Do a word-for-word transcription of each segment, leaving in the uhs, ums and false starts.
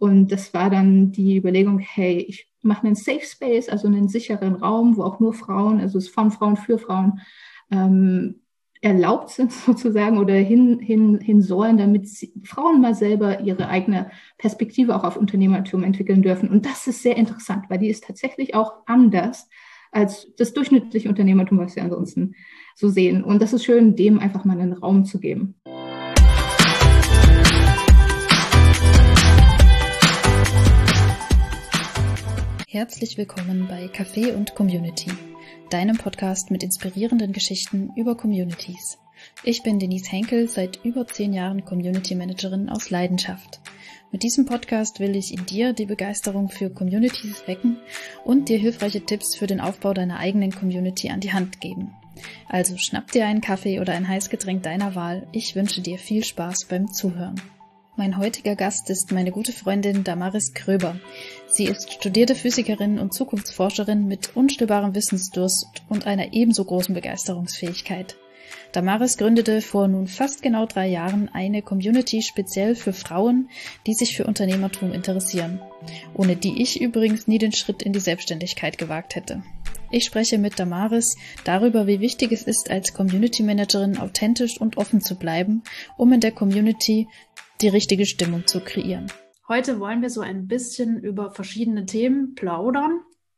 Und das war dann die Überlegung, hey, ich mache einen Safe Space, also einen sicheren Raum, wo auch nur Frauen, also es ist von Frauen für Frauen, ähm, erlaubt sind sozusagen oder hin, hin, hin sollen, damit sie, Frauen mal selber ihre eigene Perspektive auch auf Unternehmertum entwickeln dürfen. Und das ist sehr interessant, weil die ist tatsächlich auch anders als das durchschnittliche Unternehmertum, was wir ansonsten so sehen. Und das ist schön, dem einfach mal einen Raum zu geben. Herzlich willkommen bei Kaffee und Community, deinem Podcast mit inspirierenden Geschichten über Communities. Ich bin Denise Henkel, seit über zehn Jahren Community Managerin aus Leidenschaft. Mit diesem Podcast will ich in dir die Begeisterung für Communities wecken und dir hilfreiche Tipps für den Aufbau deiner eigenen Community an die Hand geben. Also schnapp dir einen Kaffee oder ein Heißgetränk deiner Wahl. Ich wünsche dir viel Spaß beim Zuhören. Mein heutiger Gast ist meine gute Freundin Damaris Kröber. Sie ist studierte Physikerin und Zukunftsforscherin mit unstillbarem Wissensdurst und einer ebenso großen Begeisterungsfähigkeit. Damaris gründete vor nun fast genau drei Jahren eine Community speziell für Frauen, die sich für Unternehmertum interessieren, ohne die ich übrigens nie den Schritt in die Selbstständigkeit gewagt hätte. Ich spreche mit Damaris darüber, wie wichtig es ist, als Community Managerin authentisch und offen zu bleiben, um in der Community die richtige Stimmung zu kreieren. Heute wollen wir so ein bisschen über verschiedene Themen plaudern.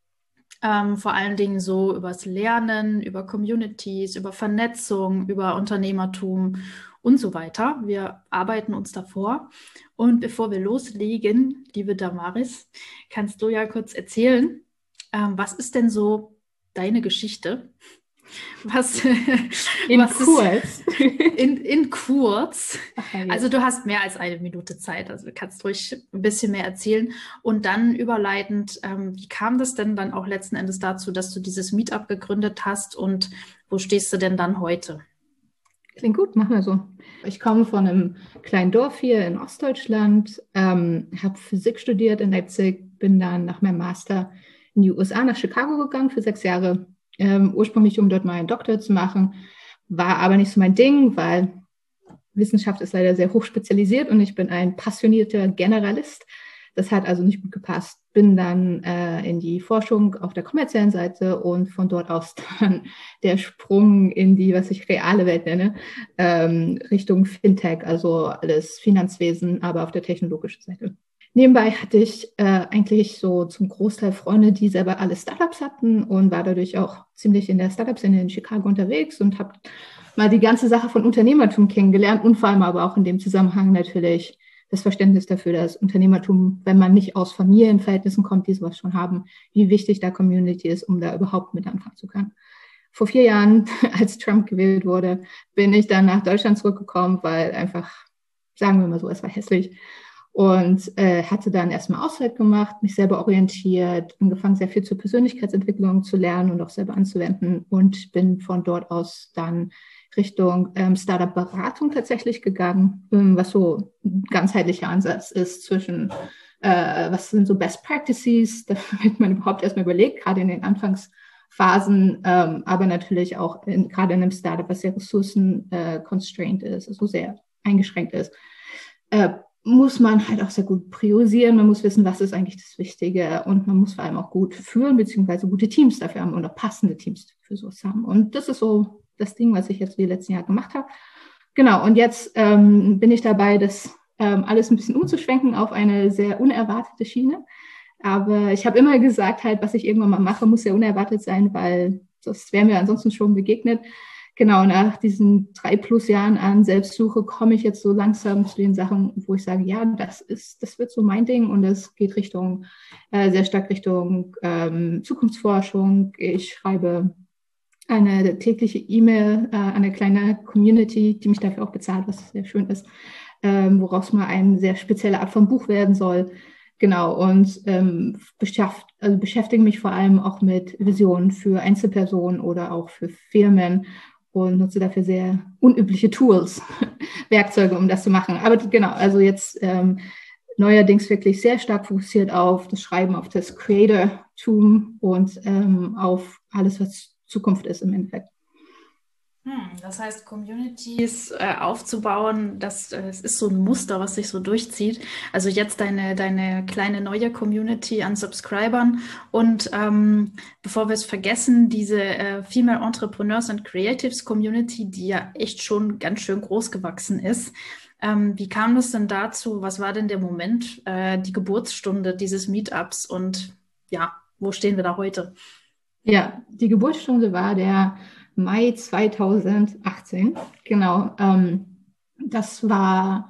Ähm, vor allen Dingen so übers Lernen, über Communities, über Vernetzung, über Unternehmertum und so weiter. Wir arbeiten uns davor. Und bevor wir loslegen, liebe Damaris, kannst du ja kurz erzählen, ähm, was ist denn so deine Geschichte? Was, in was kurz. Ist, in, in kurz. Ach, ja. Also du hast mehr als eine Minute Zeit, also du kannst ruhig ein bisschen mehr erzählen. Und dann überleitend, ähm, wie kam das denn dann auch letzten Endes dazu, dass du dieses Meetup gegründet hast und wo stehst du denn dann heute? Klingt gut, machen wir so. Ich komme von einem kleinen Dorf hier in Ostdeutschland, ähm, habe Physik studiert in Leipzig, bin dann nach meinem Master in die U S A nach Chicago gegangen für sechs Jahre. Ähm, ursprünglich, um dort mal einen Doktor zu machen, war aber nicht so mein Ding, weil Wissenschaft ist leider sehr hoch spezialisiert und ich bin ein passionierter Generalist. Das hat also nicht gut gepasst. Bin dann äh, in die Forschung auf der kommerziellen Seite und von dort aus dann der Sprung in die, was ich reale Welt nenne, ähm, Richtung Fintech, also alles Finanzwesen, aber auf der technologischen Seite. Nebenbei hatte ich äh, eigentlich so zum Großteil Freunde, die selber alle Startups hatten und war dadurch auch ziemlich in der Startup-Szene in Chicago unterwegs und habe mal die ganze Sache von Unternehmertum kennengelernt und vor allem aber auch in dem Zusammenhang natürlich das Verständnis dafür, dass Unternehmertum, wenn man nicht aus Familienverhältnissen kommt, die sowas schon haben, wie wichtig da Community ist, um da überhaupt mit anfangen zu können. Vor vier Jahren, als Trump gewählt wurde, bin ich dann nach Deutschland zurückgekommen, weil einfach, sagen wir mal so, es war hässlich. Und äh, hatte dann erstmal Auszeit gemacht, mich selber orientiert, angefangen sehr viel zur Persönlichkeitsentwicklung zu lernen und auch selber anzuwenden und bin von dort aus dann Richtung ähm, Startup-Beratung tatsächlich gegangen, ähm, was so ein ganzheitlicher Ansatz ist zwischen, äh, was sind so Best Practices, damit man überhaupt erstmal überlegt, gerade in den Anfangsphasen, ähm, aber natürlich auch in, gerade in einem Startup, was sehr ressourcen-constrained äh, ist, also sehr eingeschränkt ist, äh, muss man halt auch sehr gut priorisieren. Man muss wissen, was ist eigentlich das Wichtige und man muss vor allem auch gut führen, beziehungsweise gute Teams dafür haben oder passende Teams für sowas haben. Und das ist so das Ding, was ich jetzt die letzten Jahre gemacht habe. Genau, und jetzt ähm, bin ich dabei, das ähm, alles ein bisschen umzuschwenken auf eine sehr unerwartete Schiene. Aber ich habe immer gesagt, halt, was ich irgendwann mal mache, muss sehr unerwartet sein, weil das wäre mir ansonsten schon begegnet. Genau, nach diesen drei plus Jahren an Selbstsuche komme ich jetzt so langsam zu den Sachen, wo ich sage, ja, das ist, das wird so mein Ding und das geht Richtung, äh, sehr stark Richtung ähm, Zukunftsforschung. Ich schreibe eine tägliche E-Mail äh, an eine kleine Community, die mich dafür auch bezahlt, was sehr schön ist, ähm, woraus mal eine sehr spezielle Art von Buch werden soll. Genau, und ähm, beschäft, also beschäftige mich vor allem auch mit Visionen für Einzelpersonen oder auch für Firmen und nutze dafür sehr unübliche Tools, Werkzeuge, um das zu machen. Aber genau, also jetzt ähm, neuerdings wirklich sehr stark fokussiert auf das Schreiben, auf das Creator-Tum und ähm, auf alles, was Zukunft ist im Endeffekt. Hm, das heißt, Communities äh, aufzubauen, das, äh, das ist so ein Muster, was sich so durchzieht. Also jetzt deine, deine kleine neue Community an Subscribern und ähm, bevor wir es vergessen, diese äh, Female Entrepreneurs and Creatives Community, die ja echt schon ganz schön groß gewachsen ist. Ähm, wie kam das denn dazu? Was war denn der Moment, äh, die Geburtsstunde dieses Meetups und ja, wo stehen wir da heute? Ja, die Geburtsstunde war der Mai zweitausendachtzehn. Genau. Ähm, das war,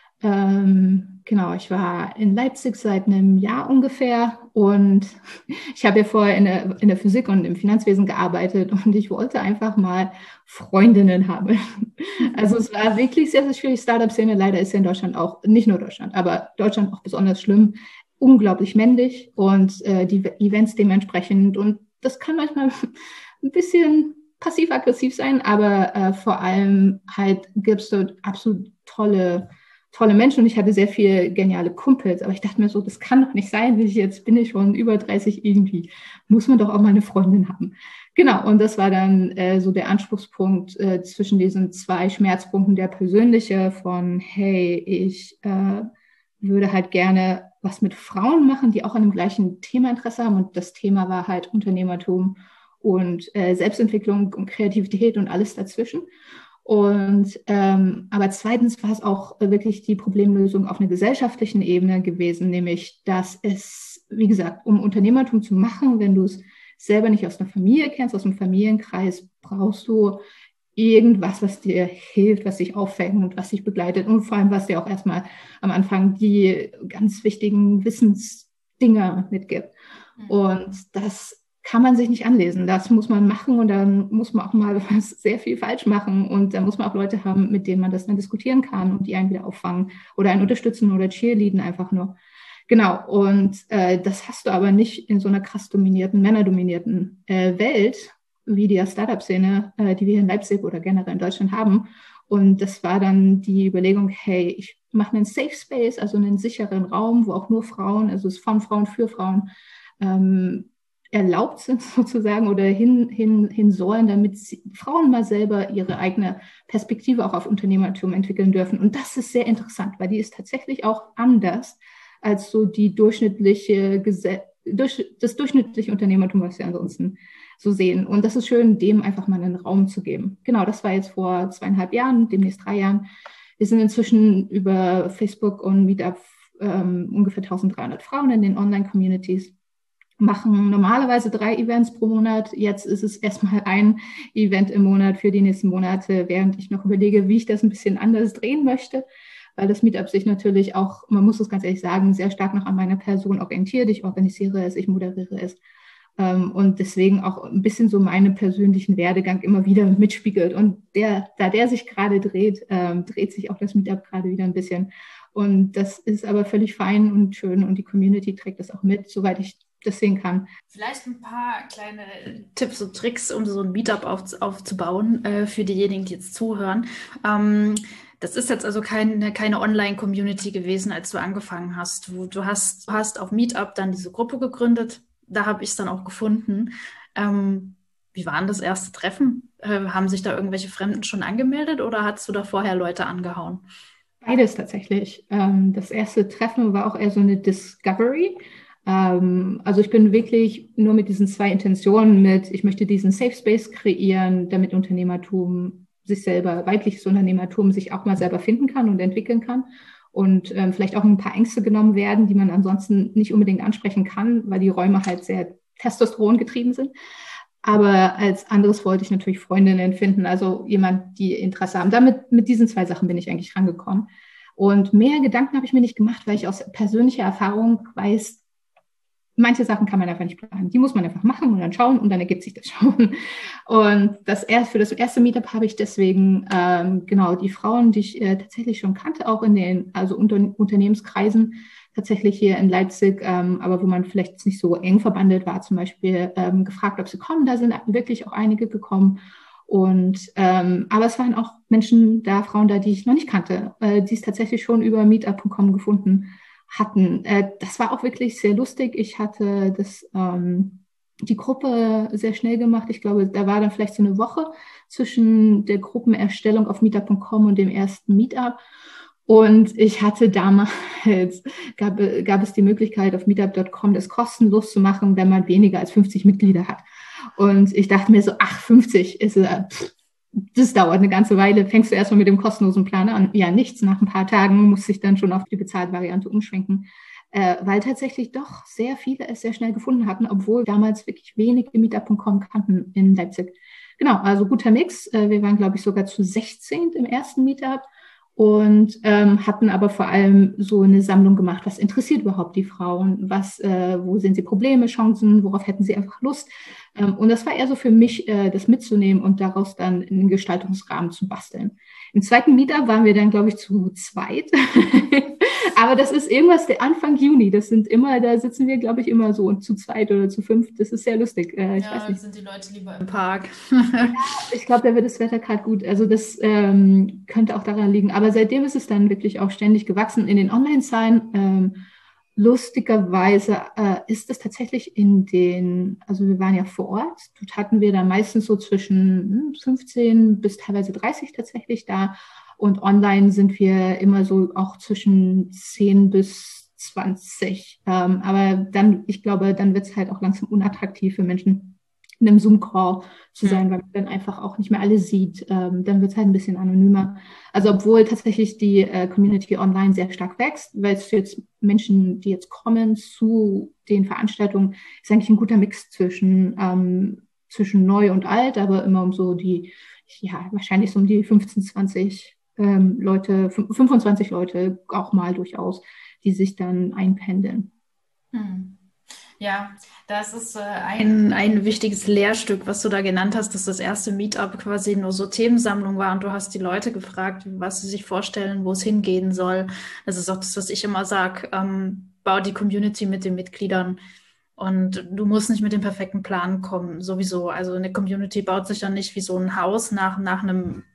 ähm, genau, ich war in Leipzig seit einem Jahr ungefähr und ich habe ja vorher in der, in der Physik und im Finanzwesen gearbeitet und ich wollte einfach mal Freundinnen haben. Also es war wirklich sehr, sehr schwierig. Startup-Szene leider ist ja in Deutschland auch, nicht nur Deutschland, aber Deutschland auch besonders schlimm, unglaublich männlich und äh, die Events dementsprechend und das kann manchmal ein bisschen passiv-aggressiv sein, aber äh, vor allem halt gibt es dort absolut tolle, tolle Menschen und ich hatte sehr viele geniale Kumpels, aber ich dachte mir so, das kann doch nicht sein, ich jetzt bin ich schon über dreißig irgendwie, muss man doch auch mal eine Freundin haben. Genau, und das war dann äh, so der Anspruchspunkt äh, zwischen diesen zwei Schmerzpunkten, der persönliche von, hey, ich äh, würde halt gerne was mit Frauen machen, die auch an dem gleichen Thema Interesse haben. Und das Thema war halt Unternehmertum und äh, Selbstentwicklung und Kreativität und alles dazwischen. Und ähm, aber zweitens war es auch wirklich die Problemlösung auf einer gesellschaftlichen Ebene gewesen, nämlich dass es, wie gesagt, um Unternehmertum zu machen, wenn du es selber nicht aus einer Familie kennst, aus einem Familienkreis, brauchst du irgendwas, was dir hilft, was dich auffängt und was dich begleitet und vor allem, was dir auch erstmal am Anfang die ganz wichtigen Wissensdinger mitgibt. Und das kann man sich nicht anlesen. Das muss man machen und dann muss man auch mal was sehr viel falsch machen und dann muss man auch Leute haben, mit denen man das dann diskutieren kann und die einen wieder auffangen oder einen unterstützen oder cheerleaden einfach nur. Genau, und äh, das hast du aber nicht in so einer krass dominierten, männerdominierten äh, Welt, wie die Startup-Szene, äh, die wir hier in Leipzig oder generell in Deutschland haben. Und das war dann die Überlegung, hey, ich mache einen Safe Space, also einen sicheren Raum, wo auch nur Frauen, also es ist von Frauen für Frauen, ähm, erlaubt sind sozusagen oder hin, hin, hin sollen, damit sie, Frauen mal selber ihre eigene Perspektive auch auf Unternehmertum entwickeln dürfen. Und das ist sehr interessant, weil die ist tatsächlich auch anders als so die durchschnittliche durch, das durchschnittliche Unternehmertum, was wir ansonsten so sehen. Und das ist schön, dem einfach mal einen Raum zu geben. Genau, das war jetzt vor zweieinhalb Jahren, demnächst drei Jahren. Wir sind inzwischen über Facebook und Meetup ähm, ungefähr dreizehnhundert Frauen in den Online-Communities, machen normalerweise drei Events pro Monat. Jetzt ist es erstmal ein Event im Monat für die nächsten Monate, während ich noch überlege, wie ich das ein bisschen anders drehen möchte, weil das Meetup sich natürlich auch, man muss es ganz ehrlich sagen, sehr stark noch an meiner Person orientiert. Ich organisiere es, ich moderiere es. Und deswegen auch ein bisschen so meinen persönlichen Werdegang immer wieder mitspiegelt. Und der, da der sich gerade dreht, ähm, dreht sich auch das Meetup gerade wieder ein bisschen. Und das ist aber völlig fein und schön und die Community trägt das auch mit, soweit ich das sehen kann. Vielleicht ein paar kleine Tipps und Tricks, um so ein Meetup auf, aufzubauen äh, für diejenigen, die jetzt zuhören. Ähm, das ist jetzt also keine, keine Online-Community gewesen, als du angefangen hast. Du, du hast, hast auf Meetup dann diese Gruppe gegründet. Da habe ich es dann auch gefunden. Ähm, wie war denn das erste Treffen? Äh, haben sich da irgendwelche Fremden schon angemeldet oder hast du da vorher Leute angehauen? Beides tatsächlich. Ähm, das erste Treffen war auch eher so eine Discovery. Ähm, also ich bin wirklich nur mit diesen zwei Intentionen mit, ich möchte diesen Safe Space kreieren, damit Unternehmertum sich selber, weibliches Unternehmertum sich auch mal selber finden kann und entwickeln kann. Und ähm, vielleicht auch ein paar Ängste genommen werden, die man ansonsten nicht unbedingt ansprechen kann, weil die Räume halt sehr Testosteron getrieben sind. Aber als anderes wollte ich natürlich Freundinnen finden, also jemand, die Interesse haben. Damit, mit diesen zwei Sachen bin ich eigentlich rangekommen. Und mehr Gedanken habe ich mir nicht gemacht, weil ich aus persönlicher Erfahrung weiß, manche Sachen kann man einfach nicht planen. Die muss man einfach machen und dann schauen und dann ergibt sich das schon. Und das erst, für das erste Meetup habe ich deswegen ähm, genau die Frauen, die ich äh, tatsächlich schon kannte, auch in den also unter, Unternehmenskreisen, tatsächlich hier in Leipzig, ähm, aber wo man vielleicht nicht so eng verbandelt war, zum Beispiel ähm, gefragt, ob sie kommen. Da sind wirklich auch einige gekommen. Und ähm, aber es waren auch Menschen da, Frauen da, die ich noch nicht kannte, äh, die es tatsächlich schon über meetup punkt com gefunden hatten. Äh, das war auch wirklich sehr lustig. Ich hatte das, ähm, die Gruppe sehr schnell gemacht. Ich glaube, da war dann vielleicht so eine Woche zwischen der Gruppenerstellung auf meetup punkt com und dem ersten Meetup. Und ich hatte damals, gab, gab es die Möglichkeit, auf meetup punkt com das kostenlos zu machen, wenn man weniger als fünfzig Mitglieder hat. Und ich dachte mir so, ach, fünfzig ist, äh, das dauert eine ganze Weile. Fängst du erstmal mit dem kostenlosen Plan an? Ja, nichts. Nach ein paar Tagen musste ich dann schon auf die Bezahlt-Variante umschwenken, äh, weil tatsächlich doch sehr viele es sehr schnell gefunden hatten, obwohl damals wirklich wenige meetup punkt com kannten in Leipzig. Genau, also guter Mix. Äh, wir waren, glaube ich, sogar zu sechzehn im ersten Meetup und ähm, hatten aber vor allem so eine Sammlung gemacht, was interessiert überhaupt die Frauen, was, äh, wo sehen sie Probleme, Chancen, worauf hätten sie einfach Lust. Ähm, und das war eher so für mich, äh, das mitzunehmen und daraus dann einen Gestaltungsrahmen zu basteln. Im zweiten Meetup waren wir dann, glaube ich, zu zweit. Aber das ist irgendwas der Anfang Juni. Das sind immer, da sitzen wir, glaube ich, immer so zu zweit oder zu fünf. Das ist sehr lustig. Äh, ich ja, weiß nicht. sind die Leute lieber im Park. Ich glaube, da wird das Wetter gerade gut. Also das ähm, könnte auch daran liegen. Aber seitdem ist es dann wirklich auch ständig gewachsen in den Online-Zahlen. Ähm, lustigerweise äh, ist es tatsächlich in den, also wir waren ja vor Ort. Dort hatten wir dann meistens so zwischen fünfzehn bis teilweise dreißig tatsächlich da. Und online sind wir immer so auch zwischen zehn bis zwanzig. Ähm, aber dann, ich glaube, dann wird es halt auch langsam unattraktiv für Menschen, in einem Zoom-Call zu sein, weil man dann einfach auch nicht mehr alle sieht. Ähm, dann wird es halt ein bisschen anonymer. Also obwohl tatsächlich die äh, Community online sehr stark wächst, weil es für jetzt Menschen, die jetzt kommen zu den Veranstaltungen, ist eigentlich ein guter Mix zwischen, ähm, zwischen neu und alt, aber immer um so die, ja, wahrscheinlich so um die fünfzehn, zwanzig ähm, Leute, fünfundzwanzig Leute auch mal durchaus, die sich dann einpendeln. Hm. Ja, das ist äh, ein, ein wichtiges Lehrstück, was du da genannt hast, dass das erste Meetup quasi nur so Themensammlung war und du hast die Leute gefragt, was sie sich vorstellen, wo es hingehen soll. Das ist auch das, was ich immer sage, ähm, bau die Community mit den Mitgliedern und du musst nicht mit dem perfekten Plan kommen, sowieso. Also eine Community baut sich ja nicht wie so ein Haus nach, nach einem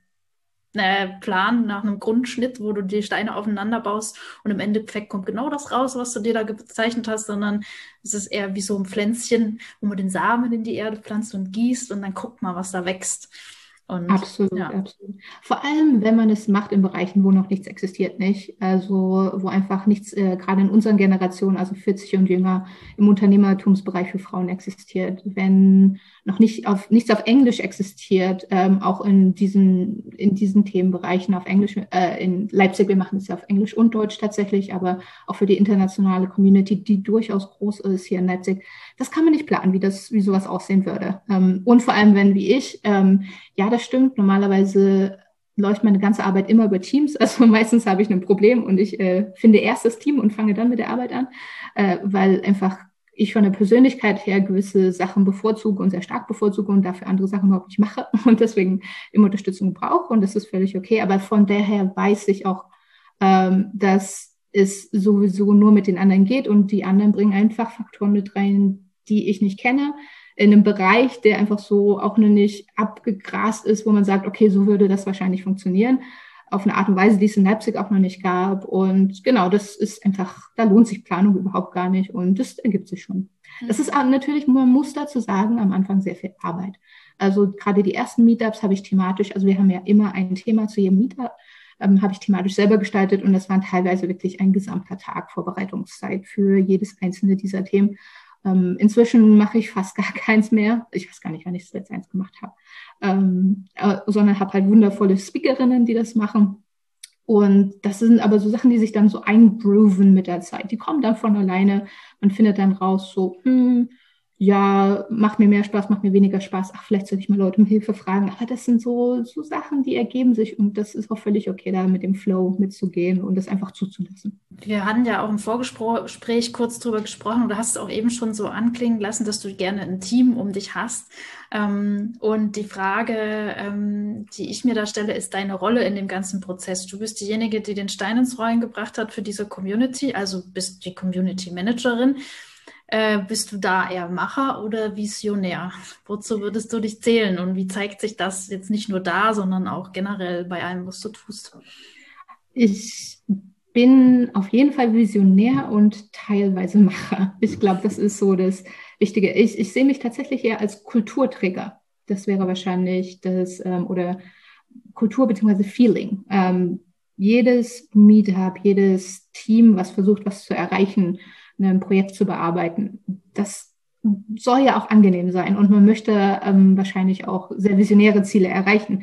äh, Plan, nach einem Grundschnitt, wo du die Steine aufeinander baust und im Endeffekt kommt genau das raus, was du dir da gezeichnet hast, sondern es ist eher wie so ein Pflänzchen, wo man den Samen in die Erde pflanzt und gießt und dann guckt mal, was da wächst. Und, absolut, ja. absolut. Vor allem, wenn man es macht in Bereichen, wo noch nichts existiert, nicht? Also wo einfach nichts, äh, gerade in unseren Generationen, also vierzig und jünger, im Unternehmertumsbereich für Frauen existiert. Wenn noch nicht auf, nichts auf Englisch existiert, ähm, auch in diesen, in diesen Themenbereichen auf Englisch, äh, in Leipzig, wir machen es ja auf Englisch und Deutsch tatsächlich, aber auch für die internationale Community, die durchaus groß ist hier in Leipzig, das kann man nicht planen, wie das, wie sowas aussehen würde. Ähm, und vor allem, wenn wie ich, ähm, ja, das stimmt, normalerweise läuft meine ganze Arbeit immer über Teams. Also meistens habe ich ein Problem und ich äh, finde erst das Team und fange dann mit der Arbeit an, äh, weil einfach ich von der Persönlichkeit her gewisse Sachen bevorzuge und sehr stark bevorzuge und dafür andere Sachen überhaupt nicht mache und deswegen immer Unterstützung brauche und das ist völlig okay. Aber von daher weiß ich auch, ähm, dass es sowieso nur mit den anderen geht und die anderen bringen einfach Faktoren mit rein, die ich nicht kenne, in einem Bereich, der einfach so auch noch nicht abgegrast ist, wo man sagt, okay, so würde das wahrscheinlich funktionieren, auf eine Art und Weise, die es in Leipzig auch noch nicht gab. Und genau, das ist einfach, da lohnt sich Planung überhaupt gar nicht und das ergibt sich schon. Mhm. Das ist natürlich, man muss dazu sagen, am Anfang sehr viel Arbeit. Also gerade die ersten Meetups habe ich thematisch, also wir haben ja immer ein Thema zu jedem Meetup, ähm, habe ich thematisch selber gestaltet und das waren teilweise wirklich ein gesamter Tag Vorbereitungszeit für jedes einzelne dieser Themen. Ähm, inzwischen mache ich fast gar keins mehr. Ich weiß gar nicht, wann ich das letzte eins gemacht habe. Ähm, äh, sondern habe halt wundervolle Speakerinnen, die das machen. Und das sind aber so Sachen, die sich dann so eingrooven mit der Zeit. Die kommen dann von alleine. Man findet dann raus so, hm, ja, macht mir mehr Spaß, macht mir weniger Spaß. Ach, vielleicht sollte ich mal Leute um Hilfe fragen. Aber das sind so, so Sachen, die ergeben sich. Und das ist auch völlig okay, da mit dem Flow mitzugehen und das einfach zuzulassen. Wir hatten ja auch im Vorgespräch kurz drüber gesprochen und du hast es auch eben schon so anklingen lassen, dass du gerne ein Team um dich hast. Und die Frage, die ich mir da stelle, ist deine Rolle in dem ganzen Prozess. Du bist diejenige, die den Stein ins Rollen gebracht hat für diese Community, also bist die Community Managerin. Äh, bist du da eher Macher oder Visionär? Wozu würdest du dich zählen und wie zeigt sich das jetzt nicht nur da, sondern auch generell bei allem, was du tust? Ich bin auf jeden Fall Visionär und teilweise Macher. Ich glaube, das ist so das Wichtige. Ich, ich sehe mich tatsächlich eher als Kulturträger. Das wäre wahrscheinlich das, ähm, oder Kultur bzw. Feeling. Ähm, jedes Meetup, jedes Team, was versucht, was zu erreichen, ein Projekt zu bearbeiten, das soll ja auch angenehm sein und man möchte ähm, wahrscheinlich auch sehr visionäre Ziele erreichen.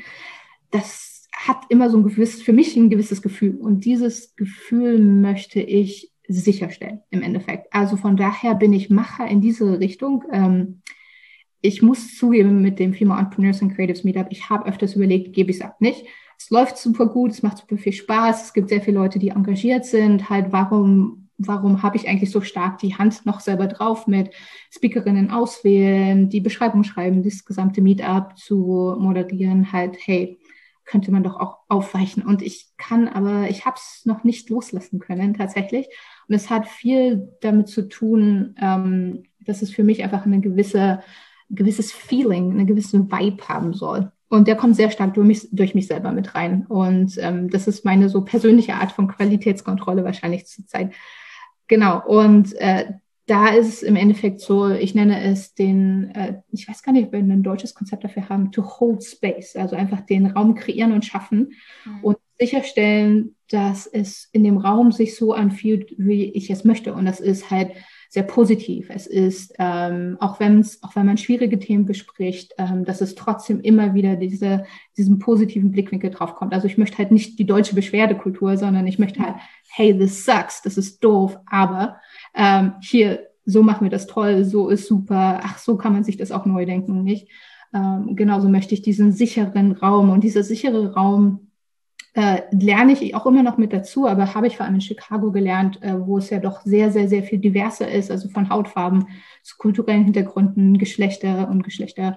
Das hat immer so ein gewisses, für mich ein gewisses Gefühl und dieses Gefühl möchte ich sicherstellen im Endeffekt. Also von daher bin ich Macher in diese Richtung. Ähm, ich muss zugeben, mit dem Female Entrepreneurs and Creatives Meetup, ich habe öfters überlegt, gebe ich es ab nicht. Es läuft super gut, es macht super viel Spaß, es gibt sehr viele Leute, die engagiert sind. Halt, warum, warum habe ich eigentlich so stark die Hand noch selber drauf mit Speakerinnen auswählen, die Beschreibung schreiben, das gesamte Meetup zu moderieren? Halt, hey, könnte man doch auch aufweichen. Und ich kann aber, ich habe es noch nicht loslassen können tatsächlich. Und es hat viel damit zu tun, ähm, dass es für mich einfach eine gewisse gewisses Feeling, eine gewisse Vibe haben soll. Und der kommt sehr stark durch mich, durch mich selber mit rein. Und ähm, das ist meine so persönliche Art von Qualitätskontrolle wahrscheinlich zur Zeit. Genau. Und äh, da ist es im Endeffekt so, ich nenne es den, äh, ich weiß gar nicht, ob wir ein deutsches Konzept dafür haben, to hold space, also einfach den Raum kreieren und schaffen mhm. und sicherstellen, dass es in dem Raum sich so anfühlt, wie ich es möchte. Und das ist halt sehr positiv. Es ist, ähm, auch wenn es, auch wenn man schwierige Themen bespricht, ähm, dass es trotzdem immer wieder diese, diesen positiven Blickwinkel drauf kommt. Also ich möchte halt nicht die deutsche Beschwerdekultur, sondern ich möchte halt, hey, this sucks, das ist doof, aber ähm, hier, so machen wir das toll, so ist super, ach, so kann man sich das auch neu denken, nicht? Ähm, genauso möchte ich diesen sicheren Raum und dieser sichere Raum Äh, lerne ich auch immer noch mit dazu, aber habe ich vor allem in Chicago gelernt, äh, wo es ja doch sehr, sehr, sehr viel diverser ist, also von Hautfarben zu kulturellen Hintergründen, Geschlechter und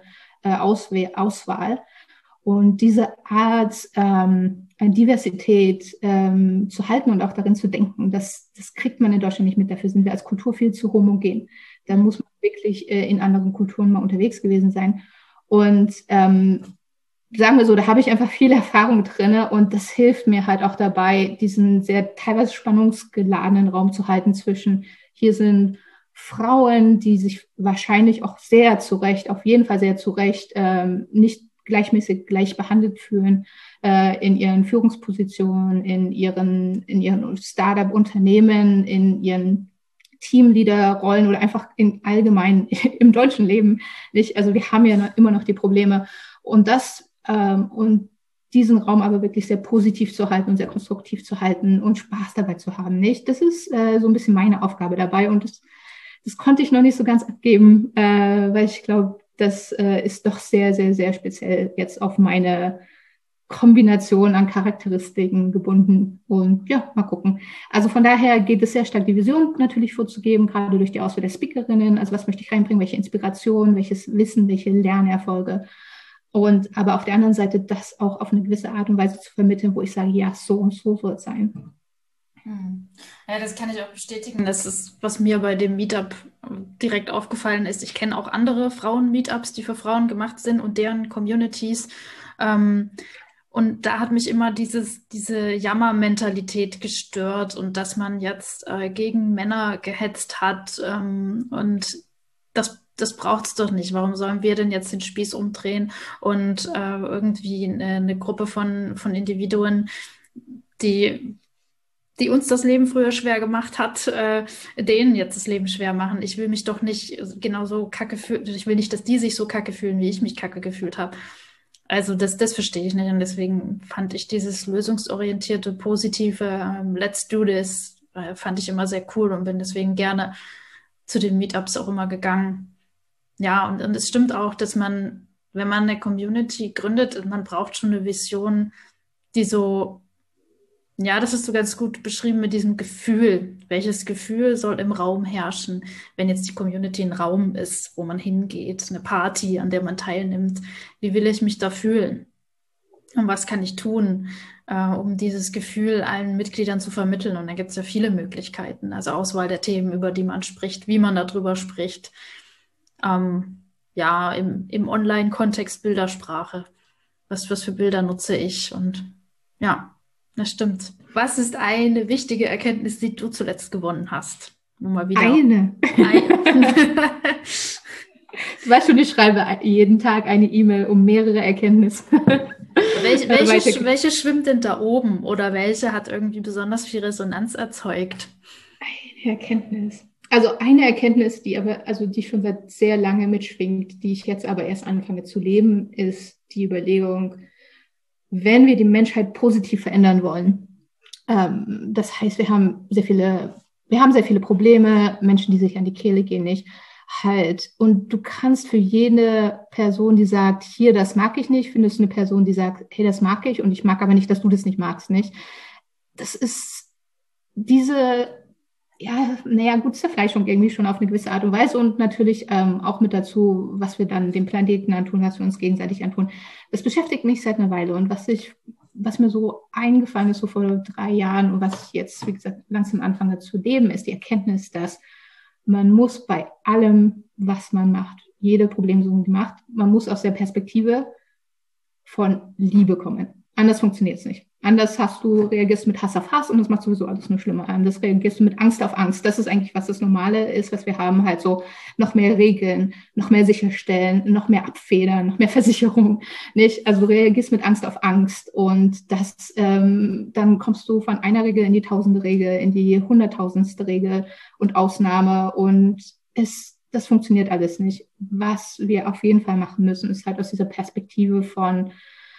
Geschlechterauswahl. Äh, und diese Art ähm, Diversität ähm, zu halten und auch darin zu denken, das, das kriegt man in Deutschland nicht mit. Dafür sind wir als Kultur viel zu homogen. Da muss man wirklich äh, in anderen Kulturen mal unterwegs gewesen sein. Und ähm, sagen wir so, da habe ich einfach viel Erfahrung drin und das hilft mir halt auch dabei, diesen sehr teilweise spannungsgeladenen Raum zu halten zwischen, hier sind Frauen, die sich wahrscheinlich auch sehr zu Recht, auf jeden Fall sehr zu Recht, ähm, nicht gleichmäßig gleich behandelt fühlen äh, in ihren Führungspositionen, in ihren, in ihren Startup-Unternehmen, in ihren Teamleader-Rollen oder einfach in allgemein im deutschen Leben nicht. Also wir haben ja noch, immer noch die Probleme und das Ähm, und diesen Raum aber wirklich sehr positiv zu halten und sehr konstruktiv zu halten und Spaß dabei zu haben, nicht? Das ist äh, so ein bisschen meine Aufgabe dabei und das, das konnte ich noch nicht so ganz abgeben, äh, weil ich glaube, das äh, ist doch sehr, sehr, sehr speziell jetzt auf meine Kombination an Charakteristiken gebunden und ja, mal gucken. Also von daher geht es sehr stark, die Vision natürlich vorzugeben, gerade durch die Auswahl der Speakerinnen, also was möchte ich reinbringen, welche Inspiration, welches Wissen, welche Lernerfolge. Und aber auf der anderen Seite das auch auf eine gewisse Art und Weise zu vermitteln, wo ich sage, ja, so und so soll es sein. Ja, das kann ich auch bestätigen. Das ist, was mir bei dem Meetup direkt aufgefallen ist. Ich kenne auch andere Frauen-Meetups, die für Frauen gemacht sind und deren Communities. Ähm, und da hat mich immer dieses, diese Jammermentalität gestört und dass man jetzt äh, gegen Männer gehetzt hat. Ähm, und das Das braucht es doch nicht. Warum sollen wir denn jetzt den Spieß umdrehen und äh, irgendwie eine, eine Gruppe von, von Individuen, die, die uns das Leben früher schwer gemacht hat, äh, denen jetzt das Leben schwer machen? Ich will mich doch nicht genauso kacke fühlen. Ich will nicht, dass die sich so kacke fühlen, wie ich mich kacke gefühlt habe. Also das, das verstehe ich nicht. Und deswegen fand ich dieses lösungsorientierte, positive ähm, Let's do this, äh, fand ich immer sehr cool und bin deswegen gerne zu den Meetups auch immer gegangen. Ja, und, und es stimmt auch, dass man, wenn man eine Community gründet, man braucht schon eine Vision, die so, ja, das ist so ganz gut beschrieben mit diesem Gefühl. Welches Gefühl soll im Raum herrschen, wenn jetzt die Community ein Raum ist, wo man hingeht, eine Party, an der man teilnimmt? Wie will ich mich da fühlen? Und was kann ich tun, äh, um dieses Gefühl allen Mitgliedern zu vermitteln? Und da gibt es ja viele Möglichkeiten, also Auswahl der Themen, über die man spricht, wie man darüber spricht. Ähm, ja, im, im Online-Kontext Bildersprache. Was, was für Bilder nutze ich? Und ja, Das stimmt. Was ist eine wichtige Erkenntnis, die du zuletzt gewonnen hast? Nur mal wieder. Eine. Eine. Du weißt schon, ich schreibe jeden Tag eine E-Mail um mehrere Erkenntnisse. Welche, welche, welche schwimmt denn da oben oder welche hat irgendwie besonders viel Resonanz erzeugt? Eine Erkenntnis. Also eine Erkenntnis, die aber, also die schon seit sehr lange mitschwingt, die ich jetzt aber erst anfange zu leben, ist die Überlegung, wenn wir die Menschheit positiv verändern wollen, ähm, das heißt, wir haben sehr viele, wir haben sehr viele Probleme, Menschen, die sich an die Kehle gehen, nicht halt. Und du kannst für jede Person, die sagt, hier, das mag ich nicht, findest du eine Person, die sagt, hey, das mag ich und ich mag aber nicht, dass du das nicht magst, nicht? Das ist diese, ja, naja, gut, Zerfleischung irgendwie schon auf eine gewisse Art und Weise und natürlich ähm, auch mit dazu, was wir dann dem Planeten antun, was wir uns gegenseitig antun. Das beschäftigt mich seit einer Weile und was ich, was mir so eingefallen ist, so vor drei Jahren und was ich jetzt, wie gesagt, langsam anfange zu leben, ist die Erkenntnis, dass man muss bei allem, was man macht, jede Problemlösung, die macht, man muss aus der Perspektive von Liebe kommen. Anders funktioniert es nicht. Anders hast du, reagierst mit Hass auf Hass und das macht sowieso alles nur schlimmer. Anders reagierst du mit Angst auf Angst. Das ist eigentlich, was das Normale ist, was wir haben. Halt so noch mehr Regeln, noch mehr sicherstellen, noch mehr abfedern, noch mehr Versicherung. Nicht? Also du reagierst mit Angst auf Angst und das, ähm, dann kommst du von einer Regel in die tausende Regel, in die hunderttausendste Regel und Ausnahme und es, das funktioniert alles nicht. Was wir auf jeden Fall machen müssen, ist halt aus dieser Perspektive von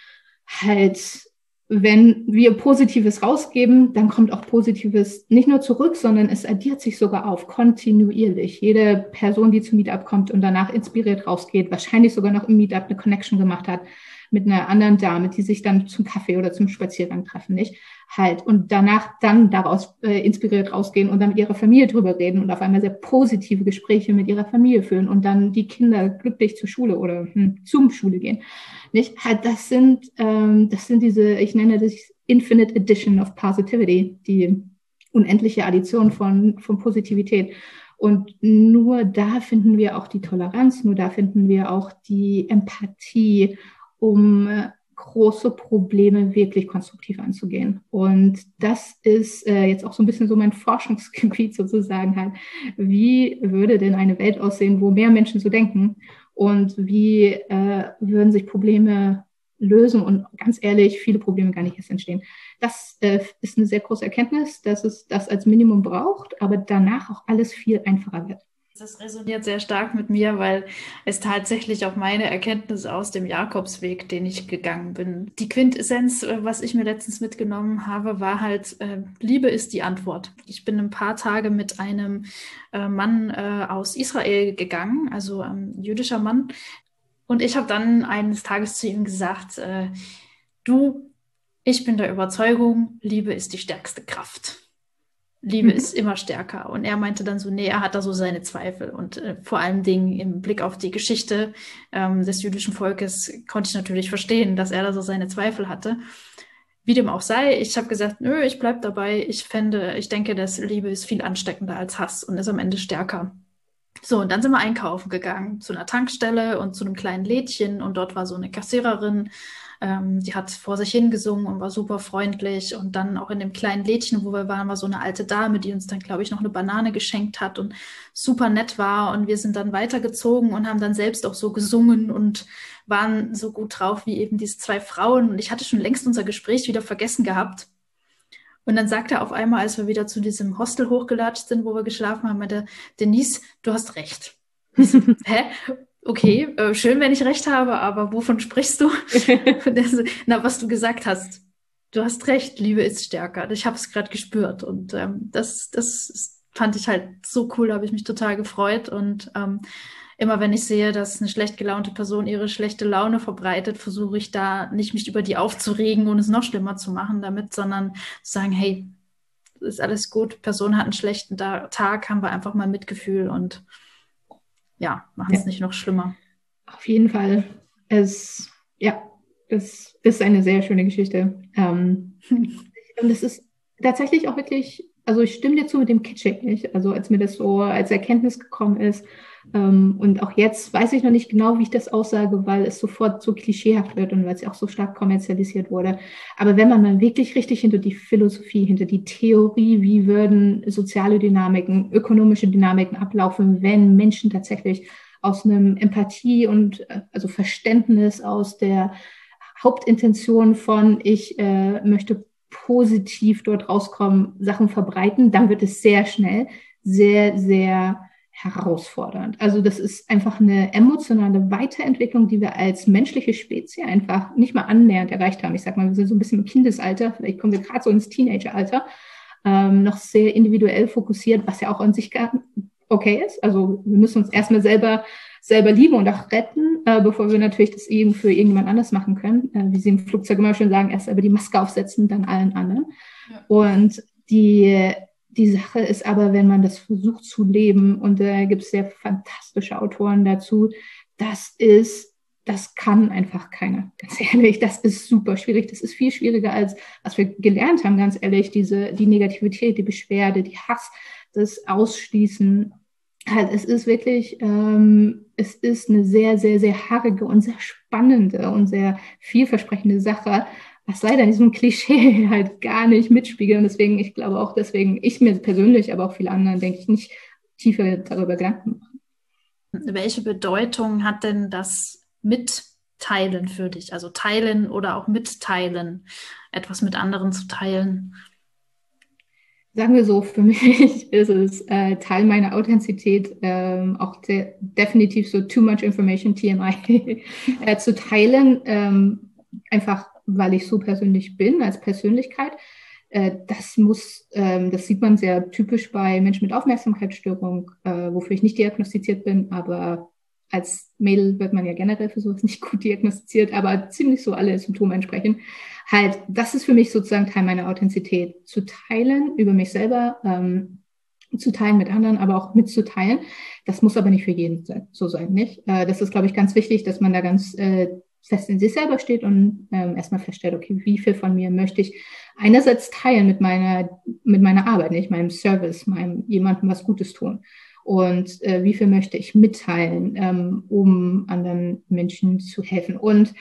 halt, wenn wir Positives rausgeben, dann kommt auch Positives nicht nur zurück, sondern es addiert sich sogar auf, kontinuierlich. Jede Person, die zum Meetup kommt und danach inspiriert rausgeht, wahrscheinlich sogar noch im Meetup eine Connection gemacht hat mit einer anderen Dame, die sich dann zum Kaffee oder zum Spaziergang treffen, nicht? Halt. Und danach dann daraus äh, inspiriert rausgehen und dann mit ihrer Familie drüber reden und auf einmal sehr positive Gespräche mit ihrer Familie führen und dann die Kinder glücklich zur Schule oder hm, zum Schule gehen. Nicht? Halt, das sind, ähm, das sind diese, ich nenne das Infinite Addition of Positivity, die unendliche Addition von, von Positivität. Und nur da finden wir auch die Toleranz, nur da finden wir auch die Empathie, um äh, große Probleme wirklich konstruktiv anzugehen. Und das ist äh, jetzt auch so ein bisschen so mein Forschungsgebiet sozusagen halt. Wie würde denn eine Welt aussehen, wo mehr Menschen so denken? Und wie äh, würden sich Probleme lösen und ganz ehrlich, viele Probleme gar nicht erst entstehen. Das äh, ist eine sehr große Erkenntnis, dass es das als Minimum braucht, aber danach auch alles viel einfacher wird. Das resoniert sehr stark mit mir, weil es tatsächlich auch meine Erkenntnis aus dem Jakobsweg, den ich gegangen bin. Die Quintessenz, was ich mir letztens mitgenommen habe, war halt, äh, Liebe ist die Antwort. Ich bin ein paar Tage mit einem äh, Mann äh, aus Israel gegangen, also ein jüdischer Mann. Und ich habe dann eines Tages zu ihm gesagt, äh, du, ich bin der Überzeugung, Liebe ist die stärkste Kraft. Liebe mhm. ist immer stärker. Und er meinte dann so, nee, er hat da so seine Zweifel. Und äh, vor allen Dingen im Blick auf die Geschichte ähm, des jüdischen Volkes konnte ich natürlich verstehen, dass er da so seine Zweifel hatte. Wie dem auch sei, ich habe gesagt, nö, ich bleib dabei. Ich fände, ich denke, dass Liebe ist viel ansteckender als Hass und ist am Ende stärker. So, und dann sind wir einkaufen gegangen zu einer Tankstelle und zu einem kleinen Lädchen und dort war so eine Kassiererin, ähm, die hat vor sich hingesungen und war super freundlich und dann auch in dem kleinen Lädchen, wo wir waren, war so eine alte Dame, die uns dann, glaube ich, noch eine Banane geschenkt hat und super nett war und wir sind dann weitergezogen und haben dann selbst auch so gesungen und waren so gut drauf wie eben diese zwei Frauen und ich hatte schon längst unser Gespräch wieder vergessen gehabt. Und dann sagte er auf einmal, als wir wieder zu diesem Hostel hochgelatscht sind, wo wir geschlafen haben, meinte, Denise, du hast recht. Ich so, hä? Okay, äh, schön, wenn ich recht habe, aber wovon sprichst du? Und er so, na, was du gesagt hast. Du hast recht, Liebe ist stärker. Ich habe es gerade gespürt. Und ähm, das, das fand ich halt so cool, da habe ich mich total gefreut. Und ähm, immer wenn ich sehe, dass eine schlecht gelaunte Person ihre schlechte Laune verbreitet, versuche ich da nicht mich über die aufzuregen und es noch schlimmer zu machen damit, sondern zu sagen, hey, ist alles gut, Person hat einen schlechten Tag, haben wir einfach mal Mitgefühl und ja, machen es ja. nicht noch schlimmer. Auf jeden Fall. Es, ja, es ist eine sehr schöne Geschichte. Ähm, und es ist tatsächlich auch wirklich, also ich stimme dir zu mit dem Kitschig nicht. Also als mir das so als Erkenntnis gekommen ist, Ähm, und auch jetzt weiß ich noch nicht genau, wie ich das aussage, weil es sofort so klischeehaft wird und weil es ja auch so stark kommerzialisiert wurde. Aber wenn man mal wirklich richtig hinter die Philosophie, hinter die Theorie, wie würden soziale Dynamiken, ökonomische Dynamiken ablaufen, wenn Menschen tatsächlich aus einem Empathie und also Verständnis, aus der Hauptintention von ich äh, möchte positiv dort rauskommen, Sachen verbreiten, dann wird es sehr schnell sehr, sehr herausfordernd. Also das ist einfach eine emotionale Weiterentwicklung, die wir als menschliche Spezies einfach nicht mal annähernd erreicht haben. Ich sag mal, wir sind so ein bisschen im Kindesalter, vielleicht kommen wir gerade so ins Teenageralter, ähm, noch sehr individuell fokussiert, was ja auch an sich gar okay ist. Also wir müssen uns erstmal selber selber lieben und auch retten, äh, bevor wir natürlich das eben für irgendjemand anders machen können. Äh, wie sie im Flugzeug immer schön sagen, erst selber die Maske aufsetzen, dann allen anderen. Ja. Und die, die Sache ist aber, wenn man das versucht zu leben, und da äh, gibt es sehr fantastische Autoren dazu, das ist, das kann einfach keiner. Ganz ehrlich, das ist super schwierig. Das ist viel schwieriger, als was wir gelernt haben, ganz ehrlich, diese, die Negativität, die Beschwerde, die Hass, das Ausschließen. Halt, es ist wirklich, ähm, es ist eine sehr, sehr, sehr haarige und sehr spannende und sehr vielversprechende Sache, was leider in diesem Klischee halt gar nicht mitspiegelt. Und deswegen, ich glaube auch deswegen, ich mir persönlich, aber auch viele anderen, denke ich, nicht tiefer darüber Gedanken machen. Welche Bedeutung hat denn das Mitteilen für dich? Also teilen oder auch mitteilen, etwas mit anderen zu teilen? Sagen wir so, für mich ist es äh, Teil meiner Authentizität, ähm, auch de- definitiv so too much information, T M I, äh, zu teilen, ähm, einfach weil ich so persönlich bin, als Persönlichkeit. Äh, das muss, ähm, das sieht man sehr typisch bei Menschen mit Aufmerksamkeitsstörung, äh, wofür ich nicht diagnostiziert bin, aber als Mädel wird man ja generell für sowas nicht gut diagnostiziert, aber ziemlich so alle Symptome entsprechen. Halt, das ist für mich sozusagen Teil meiner Authentizität, zu teilen über mich selber, ähm, zu teilen mit anderen, aber auch mitzuteilen. Das muss aber nicht für jeden so sein, nicht? Äh, das ist, glaube ich, ganz wichtig, dass man da ganz äh, fest in sich selber steht und ähm, erstmal feststellt, okay, wie viel von mir möchte ich einerseits teilen mit meiner, mit meiner Arbeit, nicht meinem Service, meinem jemandem was Gutes tun. Und äh, wie viel möchte ich mitteilen, ähm, um anderen Menschen zu helfen. Und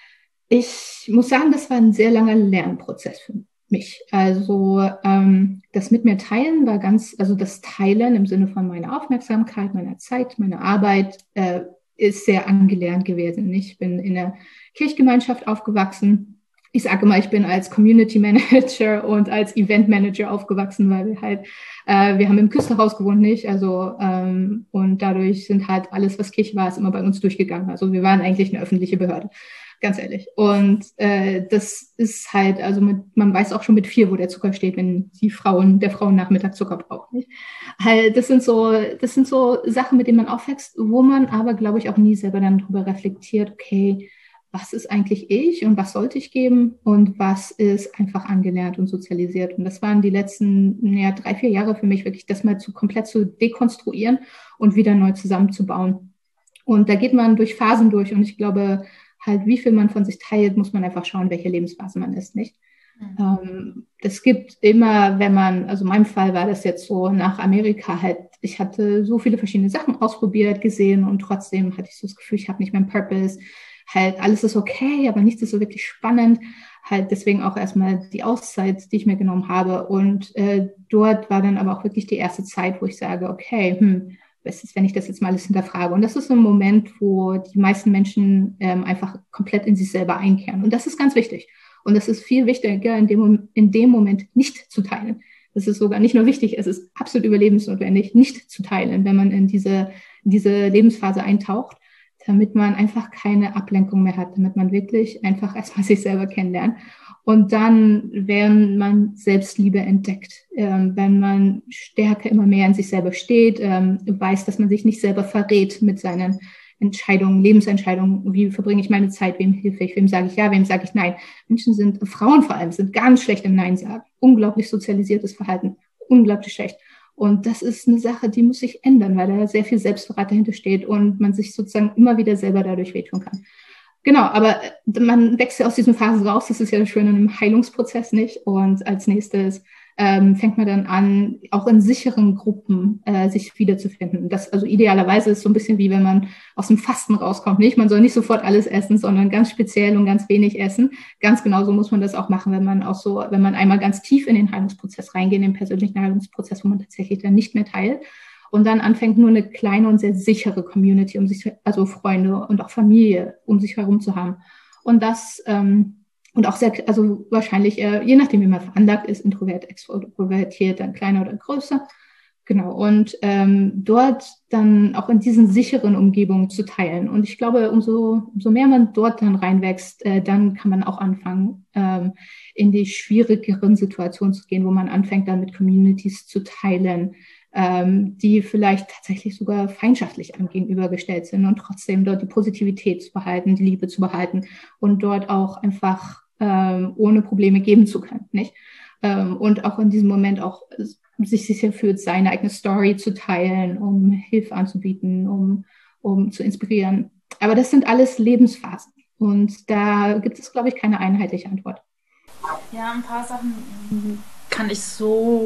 ich muss sagen, das war ein sehr langer Lernprozess für mich. Also ähm, das mit mir teilen war ganz, also das Teilen im Sinne von meiner Aufmerksamkeit, meiner Zeit, meiner Arbeit äh, ist sehr angelernt gewesen. Ich bin in der Kirchgemeinschaft aufgewachsen. Ich sage immer, ich bin als Community Manager und als Event Manager aufgewachsen, weil wir halt, äh, wir haben im Küsterhaus gewohnt, nicht? Also, ähm, und dadurch sind halt alles, was Kirche war, ist immer bei uns durchgegangen. Also wir waren eigentlich eine öffentliche Behörde, ganz ehrlich. Und äh, das ist halt, also mit, man weiß auch schon mit vier, wo der Zucker steht, wenn die Frauen, der Frauennachmittag Zucker braucht, nicht? Halt, das sind so, das sind so Sachen, mit denen man aufwächst, wo man aber, glaube ich, auch nie selber dann drüber reflektiert, okay, was ist eigentlich ich und was sollte ich geben und was ist einfach angelernt und sozialisiert. Und das waren die letzten ja, drei, vier Jahre für mich wirklich, das mal zu komplett zu dekonstruieren und wieder neu zusammenzubauen. Und da geht man durch Phasen durch und ich glaube halt, wie viel man von sich teilt, muss man einfach schauen, welche Lebensphase man ist, nicht? Mhm. Ähm, es gibt immer, wenn man, also in meinem Fall war das jetzt so nach Amerika halt, ich hatte so viele verschiedene Sachen ausprobiert, gesehen und trotzdem hatte ich so das Gefühl, ich habe nicht meinen Purpose. Halt, alles ist okay, aber nichts ist so wirklich spannend. Halt, deswegen auch erstmal die Auszeit, die ich mir genommen habe. Und äh, dort war dann aber auch wirklich die erste Zeit, wo ich sage, okay, hm, was ist, wenn ich das jetzt mal alles hinterfrage? Und das ist so ein Moment, wo die meisten Menschen ähm, einfach komplett in sich selber einkehren. Und das ist ganz wichtig. Und das ist viel wichtiger, in dem, in dem Moment nicht zu teilen. Das ist sogar nicht nur wichtig, es ist absolut überlebensnotwendig, nicht zu teilen, wenn man in diese, in diese Lebensphase eintaucht, damit man einfach keine Ablenkung mehr hat, damit man wirklich einfach erstmal sich selber kennenlernt. Und dann, wenn man Selbstliebe entdeckt, ähm, wenn man stärker immer mehr in sich selber steht, ähm, weiß, dass man sich nicht selber verrät mit seinen Entscheidungen, Lebensentscheidungen, wie verbringe ich meine Zeit, wem hilfe ich, wem sage ich ja, wem sage ich nein. Menschen sind, Frauen vor allem, sind ganz schlecht im Nein sagen. Unglaublich sozialisiertes Verhalten, unglaublich schlecht. Und das ist eine Sache, die muss sich ändern, weil da sehr viel Selbstverrat dahinter steht und man sich sozusagen immer wieder selber dadurch wehtun kann. Genau, aber man wächst ja aus diesen Phasen raus, das ist ja schön in einem Heilungsprozess, nicht? Und als nächstes ähm, fängt man dann an, auch in sicheren Gruppen äh, sich wiederzufinden. Das, also idealerweise ist so ein bisschen wie wenn man aus dem Fasten rauskommt, nicht? Man soll nicht sofort alles essen, sondern ganz speziell und ganz wenig essen. Ganz genauso muss man das auch machen, wenn man auch so, wenn man einmal ganz tief in den Heilungsprozess reingeht, in den persönlichen Heilungsprozess, wo man tatsächlich dann nicht mehr teilt und dann anfängt, nur eine kleine und sehr sichere Community um sich, also Freunde und auch Familie um sich herum zu haben. Und das, ähm, Und auch sehr, also wahrscheinlich, äh, je nachdem, wie man veranlagt ist, introvert, extrovertiert, dann kleiner oder größer. Genau. Und ähm, dort dann auch in diesen sicheren Umgebungen zu teilen. Und ich glaube, umso, umso mehr man dort dann reinwächst, äh, dann kann man auch anfangen, ähm, in die schwierigeren Situationen zu gehen, wo man anfängt, dann mit Communities zu teilen, ähm, die vielleicht tatsächlich sogar feindschaftlich einem gegenübergestellt sind und trotzdem dort die Positivität zu behalten, die Liebe zu behalten und dort auch einfach ähm, ohne Probleme geben zu können, nicht? Ähm, und auch in diesem Moment auch sich sicher fühlt, seine eigene Story zu teilen, um Hilfe anzubieten, um, um zu inspirieren. Aber das sind alles Lebensphasen und da gibt es, glaube ich, keine einheitliche Antwort. Ja, ein paar Sachen kann ich so,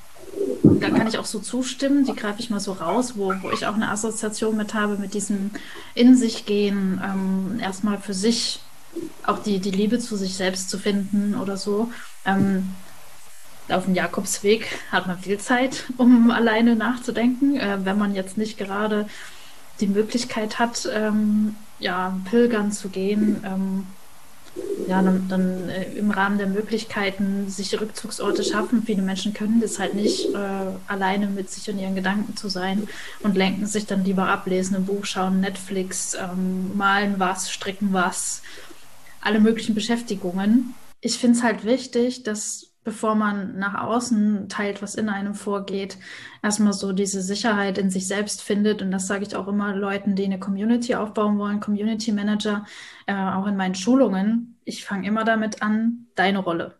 da kann ich auch so zustimmen, die greife ich mal so raus, wo, wo ich auch eine Assoziation mit habe, mit diesem in sich gehen, ähm, erstmal für sich auch die, die Liebe zu sich selbst zu finden oder so. Ähm, auf dem Jakobsweg hat man viel Zeit, um alleine nachzudenken. Äh, wenn man jetzt nicht gerade die Möglichkeit hat, ähm, ja, pilgern zu gehen, ähm, ja, dann, dann äh, im Rahmen der Möglichkeiten sich Rückzugsorte schaffen. Viele Menschen können das halt nicht, äh, alleine mit sich und ihren Gedanken zu sein und lenken sich dann lieber ab, lesen ein Buch, schauen Netflix, ähm, malen was, stricken was, alle möglichen Beschäftigungen. Ich finde es halt wichtig, dass bevor man nach außen teilt, was in einem vorgeht, erstmal so diese Sicherheit in sich selbst findet. Und das sage ich auch immer Leuten, die eine Community aufbauen wollen, Community Manager, äh, auch in meinen Schulungen. Ich fange immer damit an, deine Rolle.